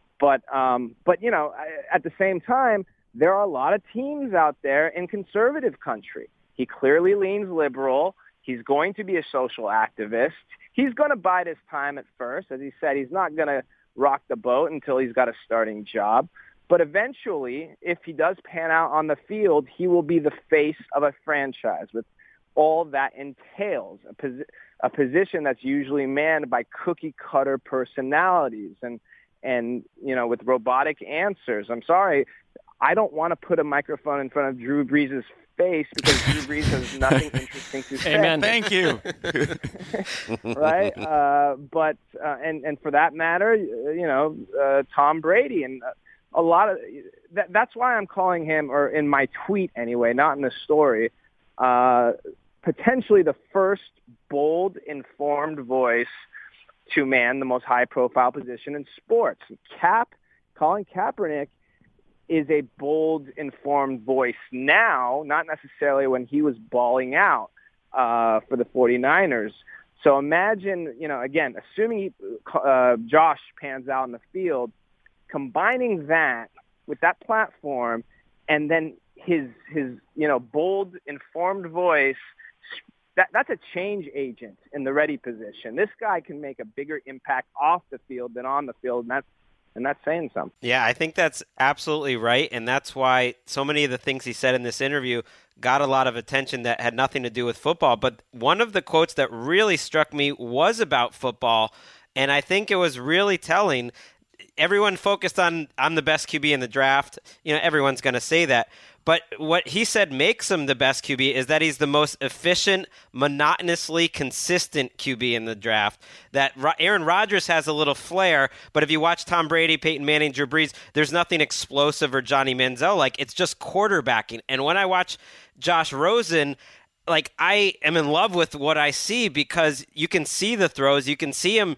Speaker 9: at the same time, there are a lot of teams out there in conservative country. He clearly leans liberal. He's going to be a social activist. He's going to bide his time at first. As he said, he's not going to rock the boat until he's got a starting job. But eventually, if he does pan out on the field, he will be the face of a franchise with all that entails, a position that's usually manned by cookie-cutter personalities and with robotic answers. I'm sorry, I don't want to put a microphone in front of Drew Brees' face because Drew Brees has nothing interesting to say.
Speaker 4: Amen. Thank you.
Speaker 9: Right? And for that matter, Tom Brady and a lot of that's why I'm calling him, or in my tweet anyway, not in the story, potentially the first bold, informed voice to man the most high-profile position in sports. Colin Kaepernick is a bold, informed voice now, not necessarily when he was balling out for the 49ers. So imagine, again, assuming Josh pans out in the field, combining that with that platform, and then his bold, informed voice, that's a change agent in the ready position. This guy can make a bigger impact off the field than on the field, and that's saying something.
Speaker 6: Yeah, I think that's absolutely right, and that's why so many of the things he said in this interview got a lot of attention that had nothing to do with football. But one of the quotes that really struck me was about football, and I think it was really telling. Everyone focused on I'm the best QB in the draft. Everyone's going to say that. But what he said makes him the best QB is that he's the most efficient, monotonously consistent QB in the draft. That Aaron Rodgers has a little flair, but if you watch Tom Brady, Peyton Manning, Drew Brees, there's nothing explosive or Johnny Manziel like. It's just quarterbacking. And when I watch Josh Rosen, I am in love with what I see because you can see the throws, you can see him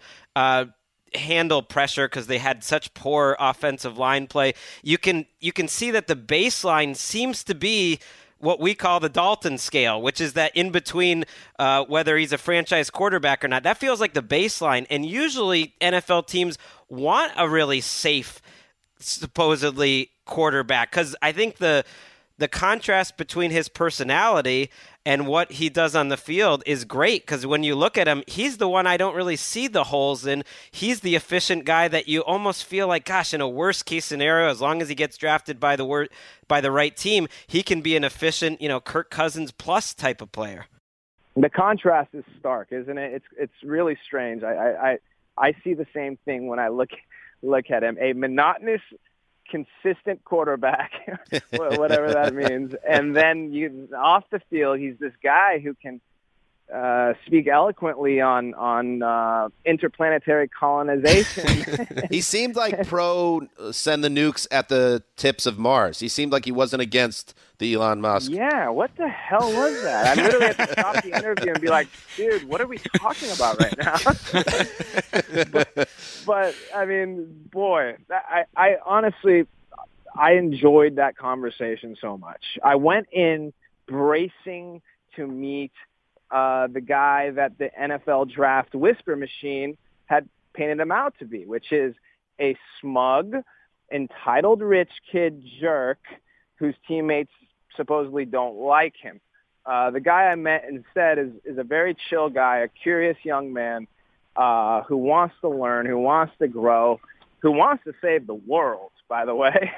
Speaker 6: handle pressure because they had such poor offensive line play. You can see that the baseline seems to be what we call the Dalton scale, which is that in between whether he's a franchise quarterback or not. That feels like the baseline. And usually NFL teams want a really safe, supposedly, quarterback because I think the contrast between his personality and what he does on the field is great because when you look at him, he's the one I don't really see the holes in. He's the efficient guy that you almost feel like, gosh, in a worst-case scenario, as long as he gets drafted by the right team, he can be an efficient, Kirk Cousins plus type of player.
Speaker 9: The contrast is stark, isn't it? It's really strange. I see the same thing when I look at him. A monotonous, consistent quarterback, whatever that means. And then off the field, he's this guy who can speak eloquently on interplanetary colonization.
Speaker 3: He seemed like pro send the nukes at the tips of Mars. He seemed like he wasn't against the Elon Musk.
Speaker 9: Yeah, what the hell was that? I literally had to stop the interview and be like, dude, what are we talking about right now? but I mean, boy, I honestly, I enjoyed that conversation so much. I went in bracing to meet the guy that the NFL draft whisper machine had painted him out to be, which is a smug, entitled rich kid jerk whose teammates supposedly don't like him. The guy I met instead is a very chill guy, a curious young man who wants to learn, who wants to grow, who wants to save the world, by the way.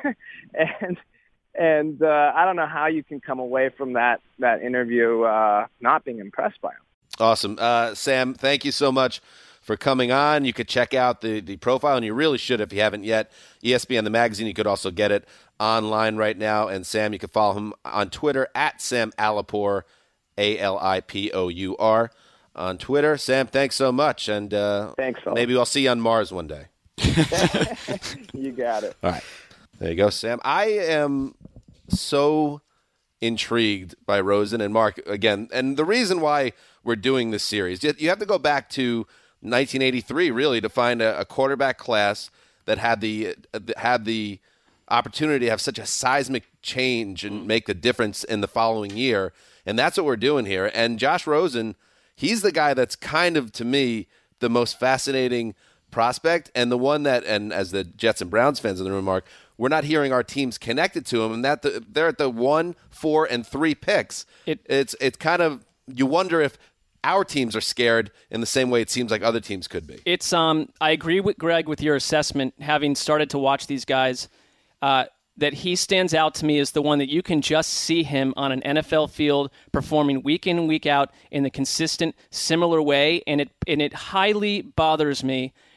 Speaker 9: And I don't know how you can come away from that interview not being impressed by him.
Speaker 3: Awesome. Sam, thank you so much for coming on. You could check out the profile, and you really should if you haven't yet. ESPN, the magazine, you could also get it online right now. And Sam, you can follow him on Twitter at Sam Alipour, Alipour on Twitter. Sam, thanks so much. And
Speaker 9: thanks, fellas.
Speaker 3: Maybe I'll see you on Mars one day.
Speaker 9: You got it.
Speaker 3: All right. There you go, Sam. I am so intrigued by Rosen and Mark again. And the reason why we're doing this series, you have to go back to 1983, really, to find a quarterback class that had the opportunity to have such a seismic change and make a difference in the following year. And that's what we're doing here. And Josh Rosen, he's the guy that's kind of, to me, the most fascinating prospect, and the one that, and as the Jets and Browns fans in the room, Mark, we're not hearing our teams connected to him, and that they're at the 1, 4, and 3 picks. It's kind of, you wonder if our teams are scared in the same way it seems like other teams could be.
Speaker 5: It's I agree with Greg with your assessment, having started to watch these guys, that he stands out to me as the one that you can just see him on an NFL field performing week in and week out in the consistent, similar way, and it highly bothers me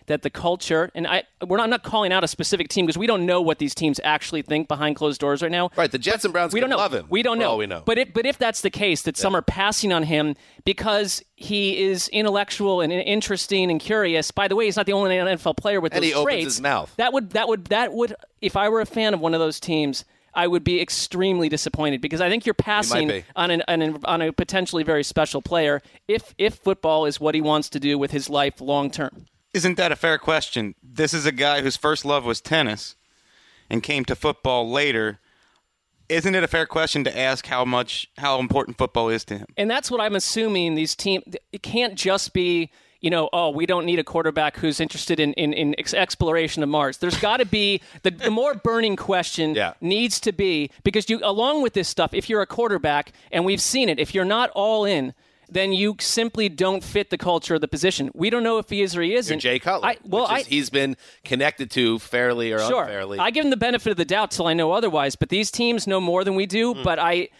Speaker 5: that the culture, and I'm not calling out a specific team because we don't know what these teams actually think behind closed doors right now.
Speaker 3: Right, the Jets and Browns
Speaker 5: we don't know.
Speaker 3: love him.
Speaker 5: We don't
Speaker 3: for
Speaker 5: know.
Speaker 3: all we know.
Speaker 5: But if that's the case, that some are passing on him because he is intellectual and interesting and curious. By the way, he's not the only NFL player with
Speaker 3: and
Speaker 5: those
Speaker 3: he opens
Speaker 5: traits.
Speaker 3: his mouth.
Speaker 5: That would, if I were a fan of one of those teams, I would be extremely disappointed because I think you're passing on a potentially very special player if football is what he wants to do with his life long term.
Speaker 4: Isn't that a fair question? This is a guy whose first love was tennis and came to football later. Isn't it a fair question to ask how important football is to him?
Speaker 5: And that's what I'm assuming these teams. It can't just be, we don't need a quarterback who's interested in exploration of Mars. There's got to be the more burning question needs to be, because along with this stuff, if you're a quarterback, and we've seen it, if you're not all in, then you simply don't fit the culture of the position. We don't know if he is or he isn't.
Speaker 3: Jay Cutler, he's been connected to fairly or unfairly.
Speaker 5: I give him the benefit of the doubt till I know otherwise, but these teams know more than we do, but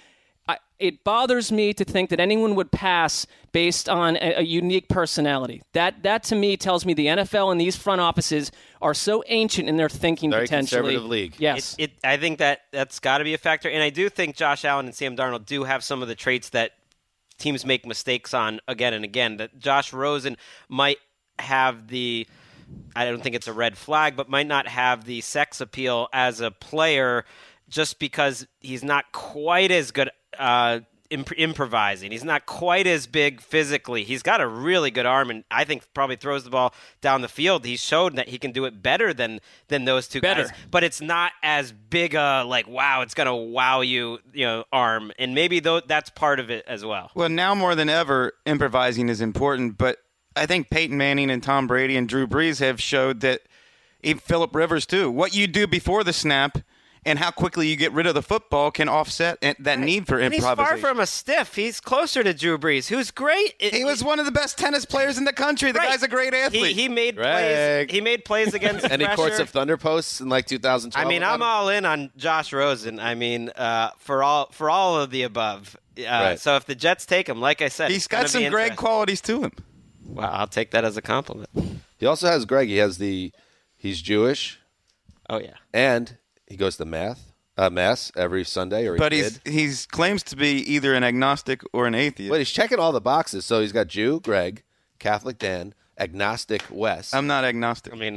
Speaker 5: it bothers me to think that anyone would pass based on a unique personality. That to me tells me the NFL and these front offices are so ancient in their thinking.
Speaker 3: Very
Speaker 5: potentially.
Speaker 3: conservative league.
Speaker 5: Yes,
Speaker 6: I think that's got to be a factor, and I do think Josh Allen and Sam Darnold do have some of the traits that teams make mistakes on again and again. That Josh Rosen might have I don't think it's a red flag, but might not have the sex appeal as a player just because he's not quite as good improvising. He's not quite as big physically. He's got a really good arm, and I think probably throws the ball down the field. He's showed that he can do it better than those two guys. But it's not as big a it's going to wow you, arm. And maybe that's part of it as well.
Speaker 4: Well, now more than ever, improvising is important. But I think Peyton Manning and Tom Brady and Drew Brees have showed that, even Phillip Rivers too, what you do before the snap and how quickly you get rid of the football can offset that need for improvisation.
Speaker 6: He's far from a stiff. He's closer to Drew Brees, who's great.
Speaker 4: He was one of the best tennis players in the country. The guy's a great athlete.
Speaker 6: He made plays. He made plays against
Speaker 3: Any
Speaker 6: pressure.
Speaker 3: courts of thunder posts in 2012?
Speaker 6: I mean, I'm all in on Josh Rosen. I mean, for all of the above. So if the Jets take him, like I said,
Speaker 4: he's got some Greg qualities to him.
Speaker 6: Wow, I'll take that as a compliment.
Speaker 3: He also has Greg. He has he's Jewish.
Speaker 6: Oh yeah,
Speaker 3: and he goes to mass every Sunday,
Speaker 4: but he claims to be either an agnostic or an atheist.
Speaker 3: But he's checking all the boxes. So he's got Jew, Greg, Catholic, Dan, agnostic, Wes.
Speaker 4: I'm not agnostic.
Speaker 6: I mean,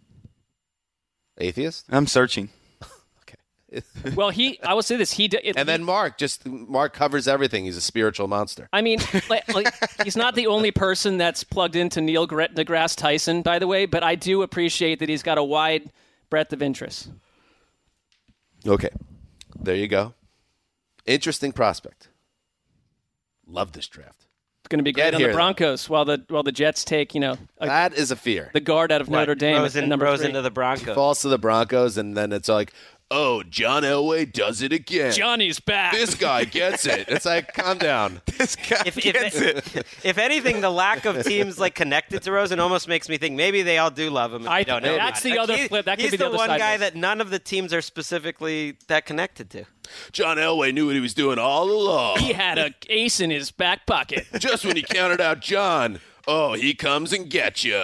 Speaker 3: atheist.
Speaker 4: I'm searching.
Speaker 3: Okay.
Speaker 5: Well, I will say this.
Speaker 3: And then Mark covers everything. He's a spiritual monster.
Speaker 5: I mean, he's not the only person that's plugged into Neil deGrasse Tyson, by the way, but I do appreciate that he's got a wide breadth of interests.
Speaker 3: Okay. There you go. Interesting prospect. Love this draft.
Speaker 5: It's going to be great on the Broncos while the Jets take,
Speaker 3: that is a fear.
Speaker 5: The guard out of Notre Dame.
Speaker 6: Rosen to the Broncos.
Speaker 3: He falls to the Broncos, and then it's like, oh, John Elway does it again.
Speaker 5: Johnny's back.
Speaker 3: This guy gets it. It's like, calm down.
Speaker 4: This guy gets it.
Speaker 6: If anything, the lack of teams connected to Rosen almost makes me think maybe they all do love him. And don't know.
Speaker 5: That's the other flip. That could be the other side.
Speaker 6: He's the one guy that none of the teams are specifically that connected to.
Speaker 3: John Elway knew what he was doing all along.
Speaker 5: He had an ace in his back pocket.
Speaker 3: Just when he counted out John, he comes and gets you.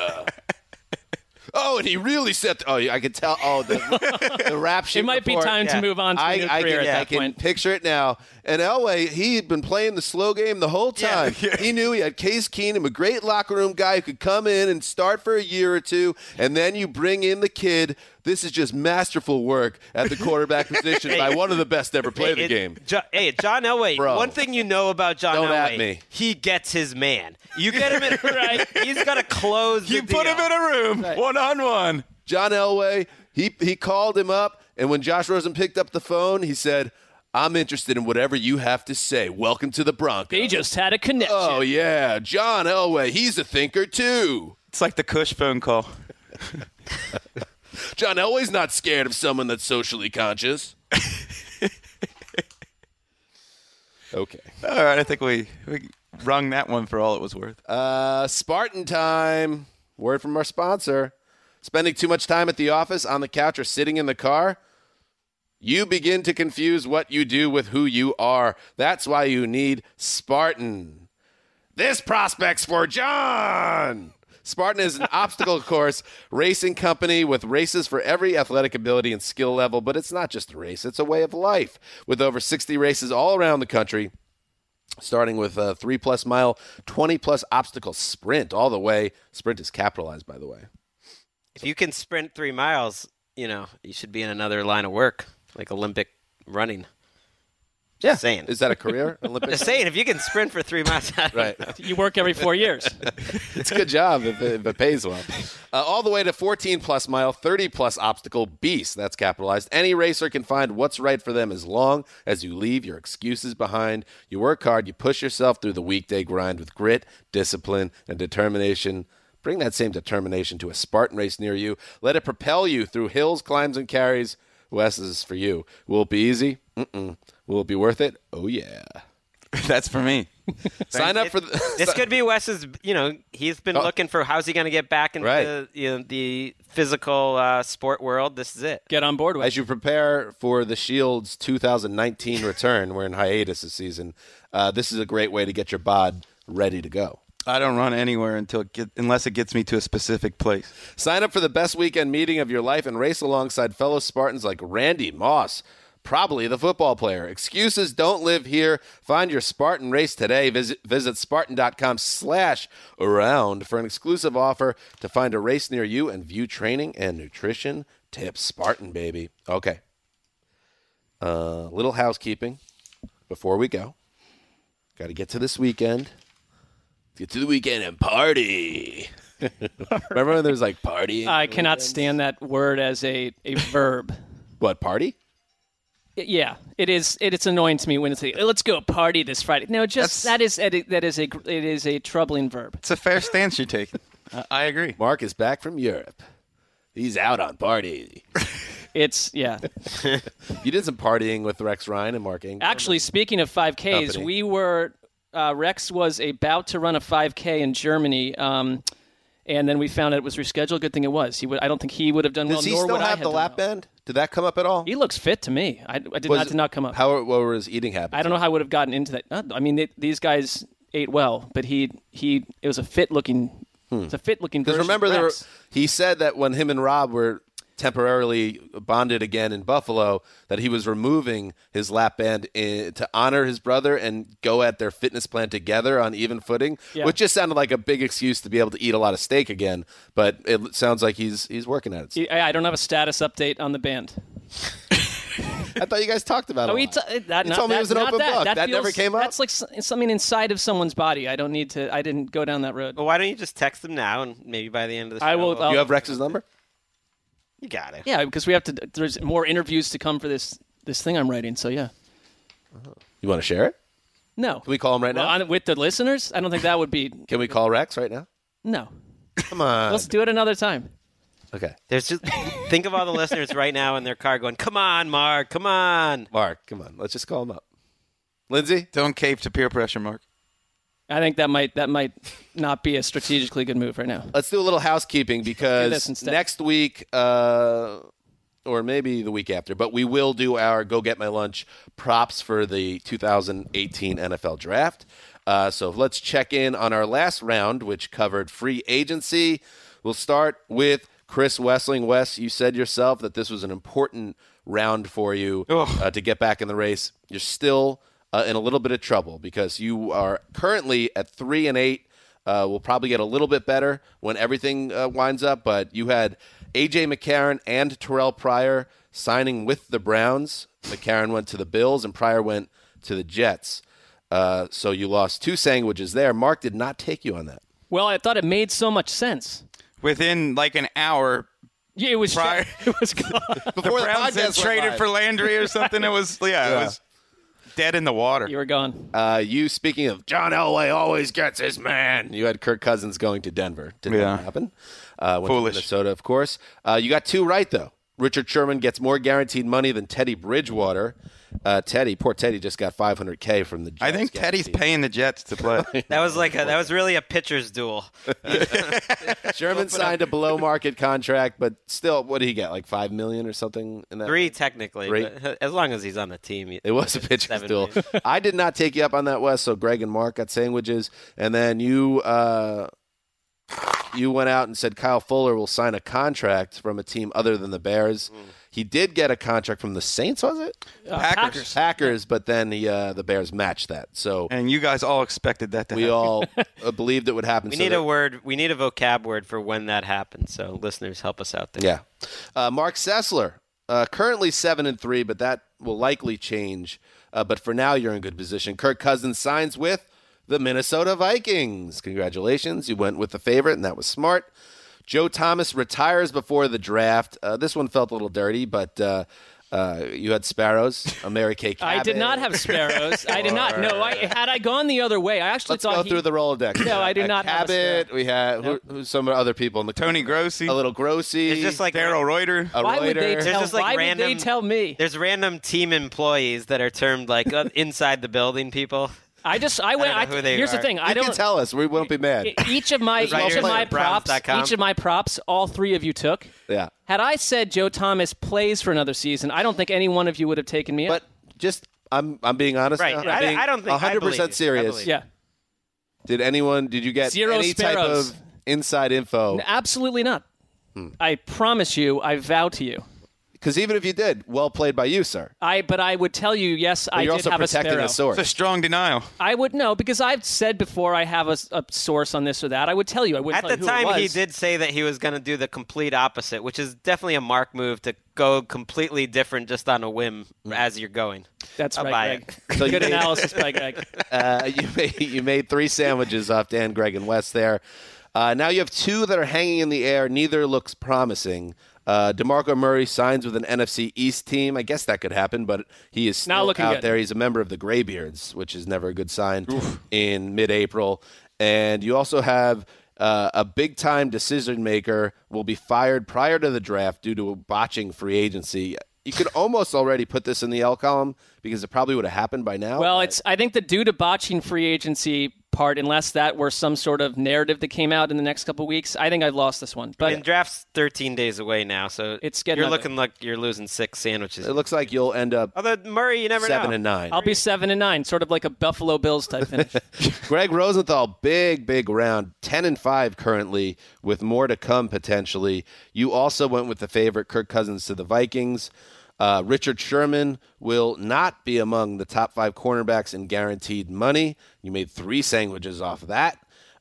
Speaker 3: Oh, and he really set. I could tell. Oh, the rap sheet.
Speaker 5: It might
Speaker 3: report.
Speaker 5: be time to move on to a new career at that point.
Speaker 3: I can picture it now. And Elway, he had been playing the slow game the whole time. Yeah. He knew he had Case Keenum, a great locker room guy who could come in and start for a year or two, and then you bring in the kid. This is just masterful work at the quarterback position by one of the best to ever play the game.
Speaker 6: John Elway,
Speaker 3: Bro,
Speaker 6: one thing you know about John
Speaker 3: don't
Speaker 6: Elway,
Speaker 3: at me.
Speaker 6: He gets his man. You get him in right. He's got to close the
Speaker 4: You put him in a room, one-on-one.
Speaker 3: John Elway, he called him up, and when Josh Rosen picked up the phone, he said, I'm interested in whatever you have to say. Welcome to the Broncos.
Speaker 5: They just had a connection.
Speaker 3: Oh, yeah. John Elway, he's a thinker, too.
Speaker 4: It's like the Cush phone call.
Speaker 3: John Elway's not scared of someone that's socially conscious. Okay.
Speaker 4: All right, I think we wrung that one for all it was worth.
Speaker 3: Spartan time. Word from our sponsor. Spending too much time at the office, on the couch, or sitting in the car? You begin to confuse what you do with who you are. That's why you need Spartan. This prospect's for John. Spartan is an obstacle course racing company with races for every athletic ability and skill level, but it's not just a race, it's a way of life. With over 60 races all around the country, starting with a 3+ mile, 20+ obstacle sprint all the way. Sprint is capitalized, by the way.
Speaker 6: If you can sprint 3 miles, you should be in another line of work, like Olympic running.
Speaker 3: Yeah.
Speaker 6: Just saying.
Speaker 3: Is that a career? Olympic?
Speaker 6: Just saying, if you can sprint for 3 miles,
Speaker 3: Right.
Speaker 5: You work every 4 years.
Speaker 3: It's a good job if it pays well. All the way to 14+ mile, 30+ obstacle beast. That's capitalized. Any racer can find what's right for them as long as you leave your excuses behind. You work hard. You push yourself through the weekday grind with grit, discipline, and determination. Bring that same determination to a Spartan race near you. Let it propel you through hills, climbs, and carries. Wes, this is for you. Will it be easy? Mm-mm. Will it be worth it? Oh, yeah.
Speaker 4: That's for me.
Speaker 3: Sign up for
Speaker 6: this could be Wes's, he's been looking for how's he going to get back into
Speaker 3: Right.
Speaker 6: the physical sport world. This is it.
Speaker 5: Get on board with
Speaker 3: As you prepare for the Shield's 2019 return, we're in hiatus this season, this is a great way to get your bod ready to go.
Speaker 4: I don't run anywhere unless it gets me to a specific place.
Speaker 3: Sign up for the best weekend meeting of your life and race alongside fellow Spartans like Randy Moss, probably the football player. Excuses don't live here. Find your Spartan race today. Visit Spartan.com/around for an exclusive offer to find a race near you and view training and nutrition tips. Spartan, baby. Okay. Little housekeeping before we go. Got to get to this weekend. Get to the weekend and party. Remember when there's like partying?
Speaker 5: I cannot stand that word as a verb.
Speaker 3: What, party?
Speaker 5: Yeah, it is. It's annoying to me when it's like, let's go party this Friday. No, just that is a troubling verb.
Speaker 4: It's a fair stance you're taking. I agree.
Speaker 3: Mark is back from Europe. He's out on party.
Speaker 5: Yeah.
Speaker 3: You did some partying with Rex Ryan and Mark Ingram.
Speaker 5: Actually, speaking of 5Ks,
Speaker 3: Company.
Speaker 5: we were Rex was about to run a 5K in Germany, and then we found out it was rescheduled. Good thing it was. I don't think he would have done well.
Speaker 3: Does he
Speaker 5: nor
Speaker 3: still
Speaker 5: would I
Speaker 3: have the
Speaker 5: done
Speaker 3: lap
Speaker 5: well.
Speaker 3: band? Did that come up at all?
Speaker 5: He looks fit to me. That did not come up.
Speaker 3: What were his eating habits?
Speaker 5: I don't know how I would have gotten into that. I mean, these guys ate well, but it was a fit looking. It's a fit looking.
Speaker 3: Because remember, he said that when him and Rob were temporarily bonded again in Buffalo, that he was removing his lap band to honor his brother and go at their fitness plan together on even footing, which just sounded like a big excuse to be able to eat a lot of steak again. But it sounds like he's working at it.
Speaker 5: I don't have a status update on the band.
Speaker 3: I thought you guys talked about it.
Speaker 5: You
Speaker 3: told me it was an open book. That never came up?
Speaker 5: That's like something inside of someone's body. I didn't go down that road.
Speaker 6: Well, why don't you just text them now, and maybe by the end of the show,
Speaker 5: I will.
Speaker 3: You have Rex's number?
Speaker 6: You got it.
Speaker 5: Yeah, because we have to. There's more interviews to come for this thing I'm writing. So yeah.
Speaker 3: You want to share it?
Speaker 5: No.
Speaker 3: Can we call him right now?
Speaker 5: With the listeners? I don't think that would be.
Speaker 3: Can we call Rex right now?
Speaker 5: No.
Speaker 3: Come on.
Speaker 5: Let's do it another time.
Speaker 3: Okay.
Speaker 6: There's just think of all the listeners right now in their car going, "Come on, Mark, come on,
Speaker 3: Mark, come on. Let's just call him up." Lindsay,
Speaker 4: don't cave to peer pressure, Mark.
Speaker 5: I think that might not be a strategically good move right now.
Speaker 3: Let's do a little housekeeping because next week, or maybe the week after, but we will do our Go Get My Lunch props for the 2018 NFL Draft. So let's check in on our last round, which covered free agency. We'll start with Chris Wessling. Wes, you said yourself that this was an important round for you to get back in the race. You're still in a little bit of trouble because you are currently at 3-8. We'll probably get a little bit better when everything winds up, but you had A.J. McCarron and Terrell Pryor signing with the Browns. McCarron went to the Bills and Pryor went to the Jets. So you lost 2 sandwiches there. Mark did not take you on that.
Speaker 5: Well, I thought it made so much sense.
Speaker 4: Within like an hour,
Speaker 5: it was
Speaker 4: prior.
Speaker 5: It was gone.
Speaker 4: Before the Browns had traded for Landry or something. It was it was dead in the water.
Speaker 5: You were gone.
Speaker 3: You, speaking of John Elway always gets his man. You had Kirk Cousins going to Denver. Didn't happen. Went
Speaker 4: Foolish.
Speaker 3: to Minnesota, of course. You got 2 right, though. Richard Sherman gets more guaranteed money than Teddy Bridgewater. Poor Teddy just got $500K from the Jets.
Speaker 4: I think Teddy's paying the Jets to play.
Speaker 6: That was really a pitcher's duel.
Speaker 3: Sherman signed a below market contract, but still, what did he get? Like $5 million or something in that?
Speaker 6: 3 technically,
Speaker 3: 3?
Speaker 6: but as long as he's on the team.
Speaker 3: It was a pitcher's
Speaker 6: 7
Speaker 3: duel.
Speaker 6: million.
Speaker 3: I did not take you up on that, Wes. So Greg and Mark got sandwiches, and then you you went out and said Kyle Fuller will sign a contract from a team other than the Bears. He did get a contract from the Saints, was it? Packers, but then the Bears matched that. So,
Speaker 4: and you guys all expected that to happen.
Speaker 3: We all believed it would happen.
Speaker 6: We need a word. We need a vocab word for when that happens. So listeners, help us out there.
Speaker 3: Yeah. Mark Sessler, currently 7-3, but that will likely change. But for now, you're in good position. Kirk Cousins signs with the Minnesota Vikings. Congratulations. You went with the favorite, and that was smart. Joe Thomas retires before the draft. This one felt a little dirty, but you had Sparrows, a Mary Kay Cabot.
Speaker 5: I did not have Sparrows. I did not. No, had I gone the other way, I actually
Speaker 3: Let's
Speaker 5: thought
Speaker 3: go through the Rolodex.
Speaker 5: No, I do not have a
Speaker 3: Cabot.
Speaker 5: Sparrow.
Speaker 3: We had who's some other people in the
Speaker 4: Tony Grossi.
Speaker 3: A little Grossi.
Speaker 6: It's just like
Speaker 4: Daryl Reuter.
Speaker 5: Why would they tell?
Speaker 6: just like
Speaker 5: why
Speaker 6: random,
Speaker 5: would they tell me?
Speaker 6: There's random team employees that are termed like inside the building people.
Speaker 5: I went. Here's the thing.
Speaker 3: You can tell us. We won't be mad.
Speaker 5: Each of my props, all three of you took.
Speaker 3: Yeah.
Speaker 5: Had I said Joe Thomas plays for another season, I don't think any one of you would have taken me up.
Speaker 3: But just, I'm being honest.
Speaker 6: Right.
Speaker 3: Now.
Speaker 6: I don't think
Speaker 3: 100% serious.
Speaker 5: Yeah.
Speaker 3: Did you get
Speaker 5: Zero
Speaker 3: any
Speaker 5: Sparrows.
Speaker 3: type of inside info?
Speaker 5: Absolutely not. I promise you. I vow to you.
Speaker 3: Because even if you did, well played by you, sir.
Speaker 5: But I would tell you, yes,
Speaker 3: but
Speaker 5: I
Speaker 3: you're
Speaker 5: did
Speaker 3: also
Speaker 5: have a
Speaker 3: protecting
Speaker 5: Sparrow.
Speaker 3: a source.
Speaker 4: It's a strong denial.
Speaker 5: I would know because I've said before I have a source on this or that. I would tell you. I wouldn't
Speaker 6: At
Speaker 5: tell
Speaker 6: the
Speaker 5: you who it
Speaker 6: time, he
Speaker 5: was.
Speaker 6: did say that he was going to do the complete opposite, which is definitely a Mark move to go completely different just on a whim as you're going.
Speaker 5: That's
Speaker 6: I'll
Speaker 5: right,
Speaker 6: buy
Speaker 5: Greg.
Speaker 6: it.
Speaker 3: So
Speaker 5: Good analysis by Greg.
Speaker 3: You made 3 sandwiches off Dan, Greg, and Wes there. Now you have 2 that are hanging in the air. Neither looks promising. DeMarco Murray signs with an NFC East team. I guess that could happen, but he is still out
Speaker 5: good.
Speaker 3: there. He's a member of the Graybeards, which is never a good sign in mid-April. And you also have a big-time decision maker will be fired prior to the draft due to botching free agency. You could almost already put this in the L column because it probably would have happened by now.
Speaker 5: Well, I think the due to botching free agency part, unless that were some sort of narrative that came out in the next couple of weeks, I think I've lost this one. But
Speaker 6: draft's 13 days away now, so you're looking like you're losing 6 sandwiches.
Speaker 3: It looks like you'll end up
Speaker 6: Although Murray, you never
Speaker 3: 7
Speaker 6: know.
Speaker 3: and 9.
Speaker 5: I'll be 7-9, sort of like a Buffalo Bills type finish.
Speaker 3: Greg Rosenthal, big round, 10-5 currently, with more to come potentially. You also went with the favorite, Kirk Cousins, to the Vikings. Richard Sherman will not be among the top 5 cornerbacks in guaranteed money. You made 3 sandwiches off of that.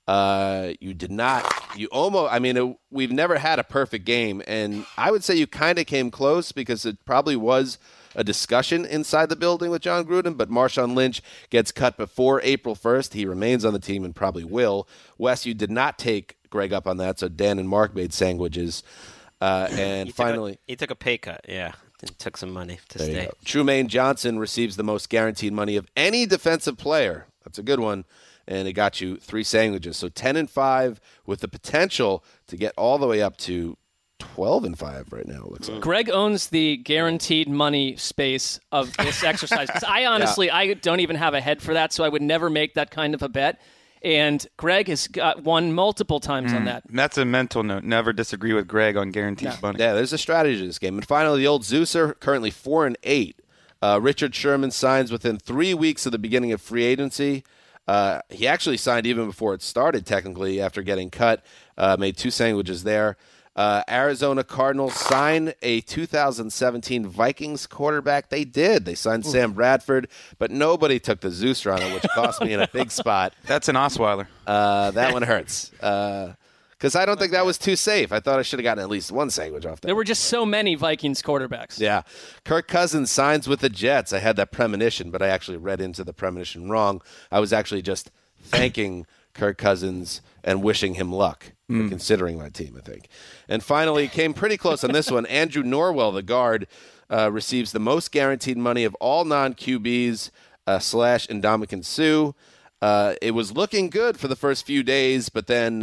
Speaker 3: You did not. You almost. I mean, we've never had a perfect game, and I would say you kind of came close because it probably was a discussion inside the building with John Gruden. But Marshawn Lynch gets cut before April 1st. He remains on the team and probably will. Wes, you did not take Greg up on that, so Dan and Mark made sandwiches. And finally,
Speaker 6: he took a pay cut. Yeah. And took some money to stay.
Speaker 3: Trumaine Johnson receives the most guaranteed money of any defensive player. That's a good one. And it got you 3 sandwiches. So 10-5 with the potential to get all the way up to 12-5 right now, it looks like.
Speaker 5: Greg owns the guaranteed money space of this exercise. 'Cause I honestly, I don't even have a head for that, so I would never make that kind of a bet. And Greg has won multiple times on that.
Speaker 4: That's a mental note. Never disagree with Greg on guaranteed money.
Speaker 3: Yeah, there's a strategy to this game. And finally, the old Zeuser, currently 4-8. Richard Sherman signs within 3 weeks of the beginning of free agency. He actually signed even before it started, technically, after getting cut. Made 2 sandwiches there. Arizona Cardinals sign a 2017 Vikings quarterback. They did. They signed Sam Bradford, but nobody took the Zeus on it, which cost me in a big spot.
Speaker 4: That's an Osweiler.
Speaker 3: That one hurts. Because I don't think that was too safe. I thought I should have gotten at least 1 sandwich off that.
Speaker 5: There were just so many Vikings quarterbacks.
Speaker 3: Yeah. Kirk Cousins signs with the Jets. I had that premonition, but I actually read into the premonition wrong. I was actually just thanking Kirk Cousins and wishing him luck for considering my team, I think. And finally, came pretty close on this one. Andrew Norwell, the guard, receives the most guaranteed money of all non-QBs / Ndamukong Suh. It was looking good for the first few days, but then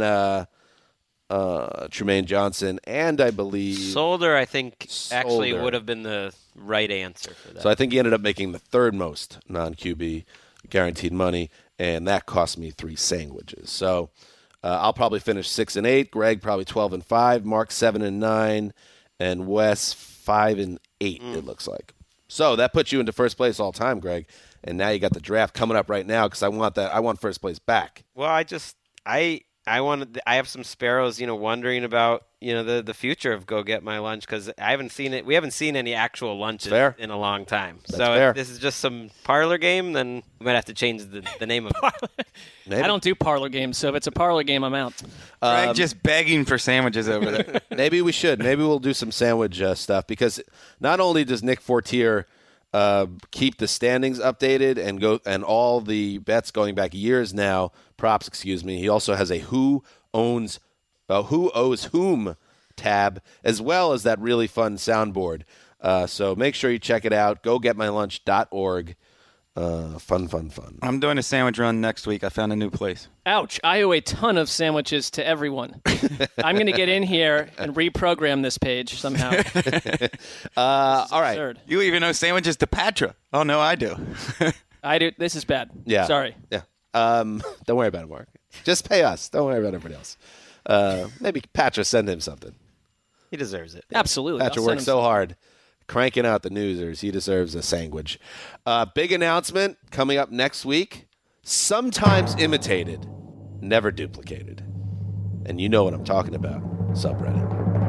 Speaker 3: Trumaine Johnson and I believe
Speaker 6: Solder, I think, actually
Speaker 3: Solder
Speaker 6: would have been the right answer for that.
Speaker 3: So I think he ended up making the 3rd most non-QB guaranteed money, and that cost me 3 sandwiches. So I'll probably finish 6-8. Greg probably 12-5. Mark 7-9, and Wes 5-8. It looks like. So that puts you into first place all time, Greg. And now you got the draft coming up right now because I want first place back.
Speaker 6: Well, I have some sparrows, wondering about, the future of Go Get My Lunch, because I haven't seen it. We haven't seen any actual lunches in a long time.
Speaker 3: That's
Speaker 6: so
Speaker 3: fair.
Speaker 6: if this is just some parlor game, then we might have to change the name of it.
Speaker 5: I don't do parlor games, so if it's a parlor game, I'm out.
Speaker 4: Greg just begging for sandwiches over there.
Speaker 3: Maybe we should. Maybe we'll do some sandwich stuff, because not only does Nick Fortier keep the standings updated and all the bets going back years now, props, excuse me, he also has a who owes whom tab, as well as that really fun soundboard. So make sure you check it out. GoGetMyLunch.org. Fun.
Speaker 4: I'm doing a sandwich run next week. I found a new place.
Speaker 5: Ouch. I owe a ton of sandwiches to everyone. I'm going to get in here and reprogram this page somehow.
Speaker 3: All right.
Speaker 5: Absurd.
Speaker 4: You even know sandwiches to Patra. Oh, no, I do.
Speaker 5: I do. This is bad.
Speaker 3: Yeah.
Speaker 5: Sorry.
Speaker 3: Yeah. Don't worry about it, Mark. Just pay us. Don't worry about everybody else. Maybe Patra, send him something.
Speaker 6: He deserves it.
Speaker 5: Absolutely.
Speaker 3: Patra works so hard cranking out the newsers. He deserves a sandwich. Big announcement coming up next week. Sometimes imitated, never duplicated. And you know what I'm talking about, subreddit.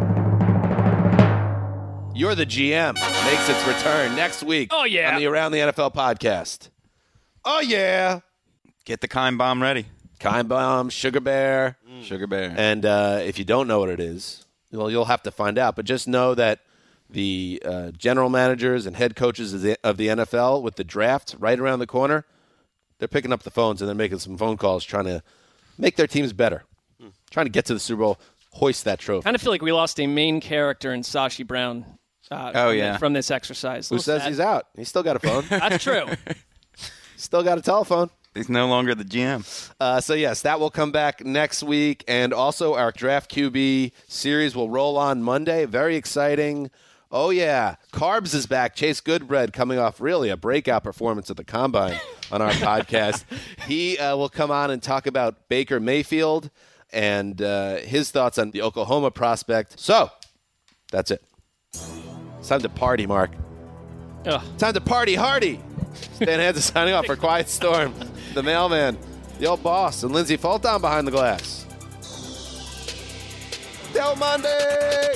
Speaker 3: You're the GM makes its return next week
Speaker 5: Oh, yeah.
Speaker 3: on the Around the NFL podcast. Oh, yeah.
Speaker 4: Get the Kime Bomb ready.
Speaker 3: Kime Bomb, Sugar Bear.
Speaker 4: Sugar Bear.
Speaker 3: And if you don't know what it is, well, you'll have to find out. But just know that the general managers and head coaches of the NFL, with the draft right around the corner, they're picking up the phones and they're making some phone calls trying to make their teams better, trying to get to the Super Bowl, hoist that trophy.
Speaker 5: I kind of feel like we lost a main character in Sashi Brown from this exercise.
Speaker 3: Who says he's out? He's still got a phone.
Speaker 5: That's true.
Speaker 3: Still got a telephone.
Speaker 4: He's no longer the GM.
Speaker 3: So, yes, that will come back next week. And also our Draft QB series will roll on Monday. Very exciting. Oh, yeah. Carbs is back. Chase Goodbread coming off really a breakout performance at the Combine on our podcast. He will come on and talk about Baker Mayfield and his thoughts on the Oklahoma prospect. So, that's it. It's time to party, Mark.
Speaker 5: Ugh.
Speaker 3: Time to party hardy. Stan Hansen signing off for Quiet Storm, the mailman, the old boss, and Lindsay Fulton behind the glass. Del Monday!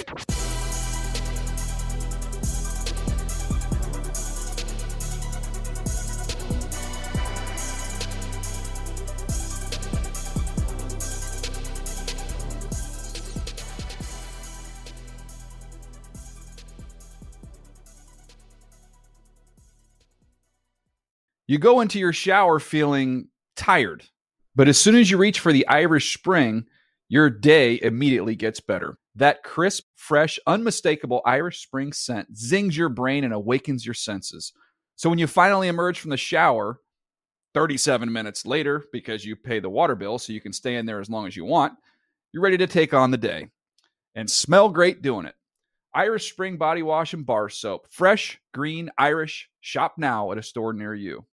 Speaker 1: You go into your shower feeling tired, but as soon as you reach for the Irish Spring, your day immediately gets better. That crisp, fresh, unmistakable Irish Spring scent zings your brain and awakens your senses. So when you finally emerge from the shower, 37 minutes later, because you pay the water bill so you can stay in there as long as you want, you're ready to take on the day and smell great doing it. Irish Spring Body Wash and Bar Soap. Fresh, green, Irish. Shop now at a store near you.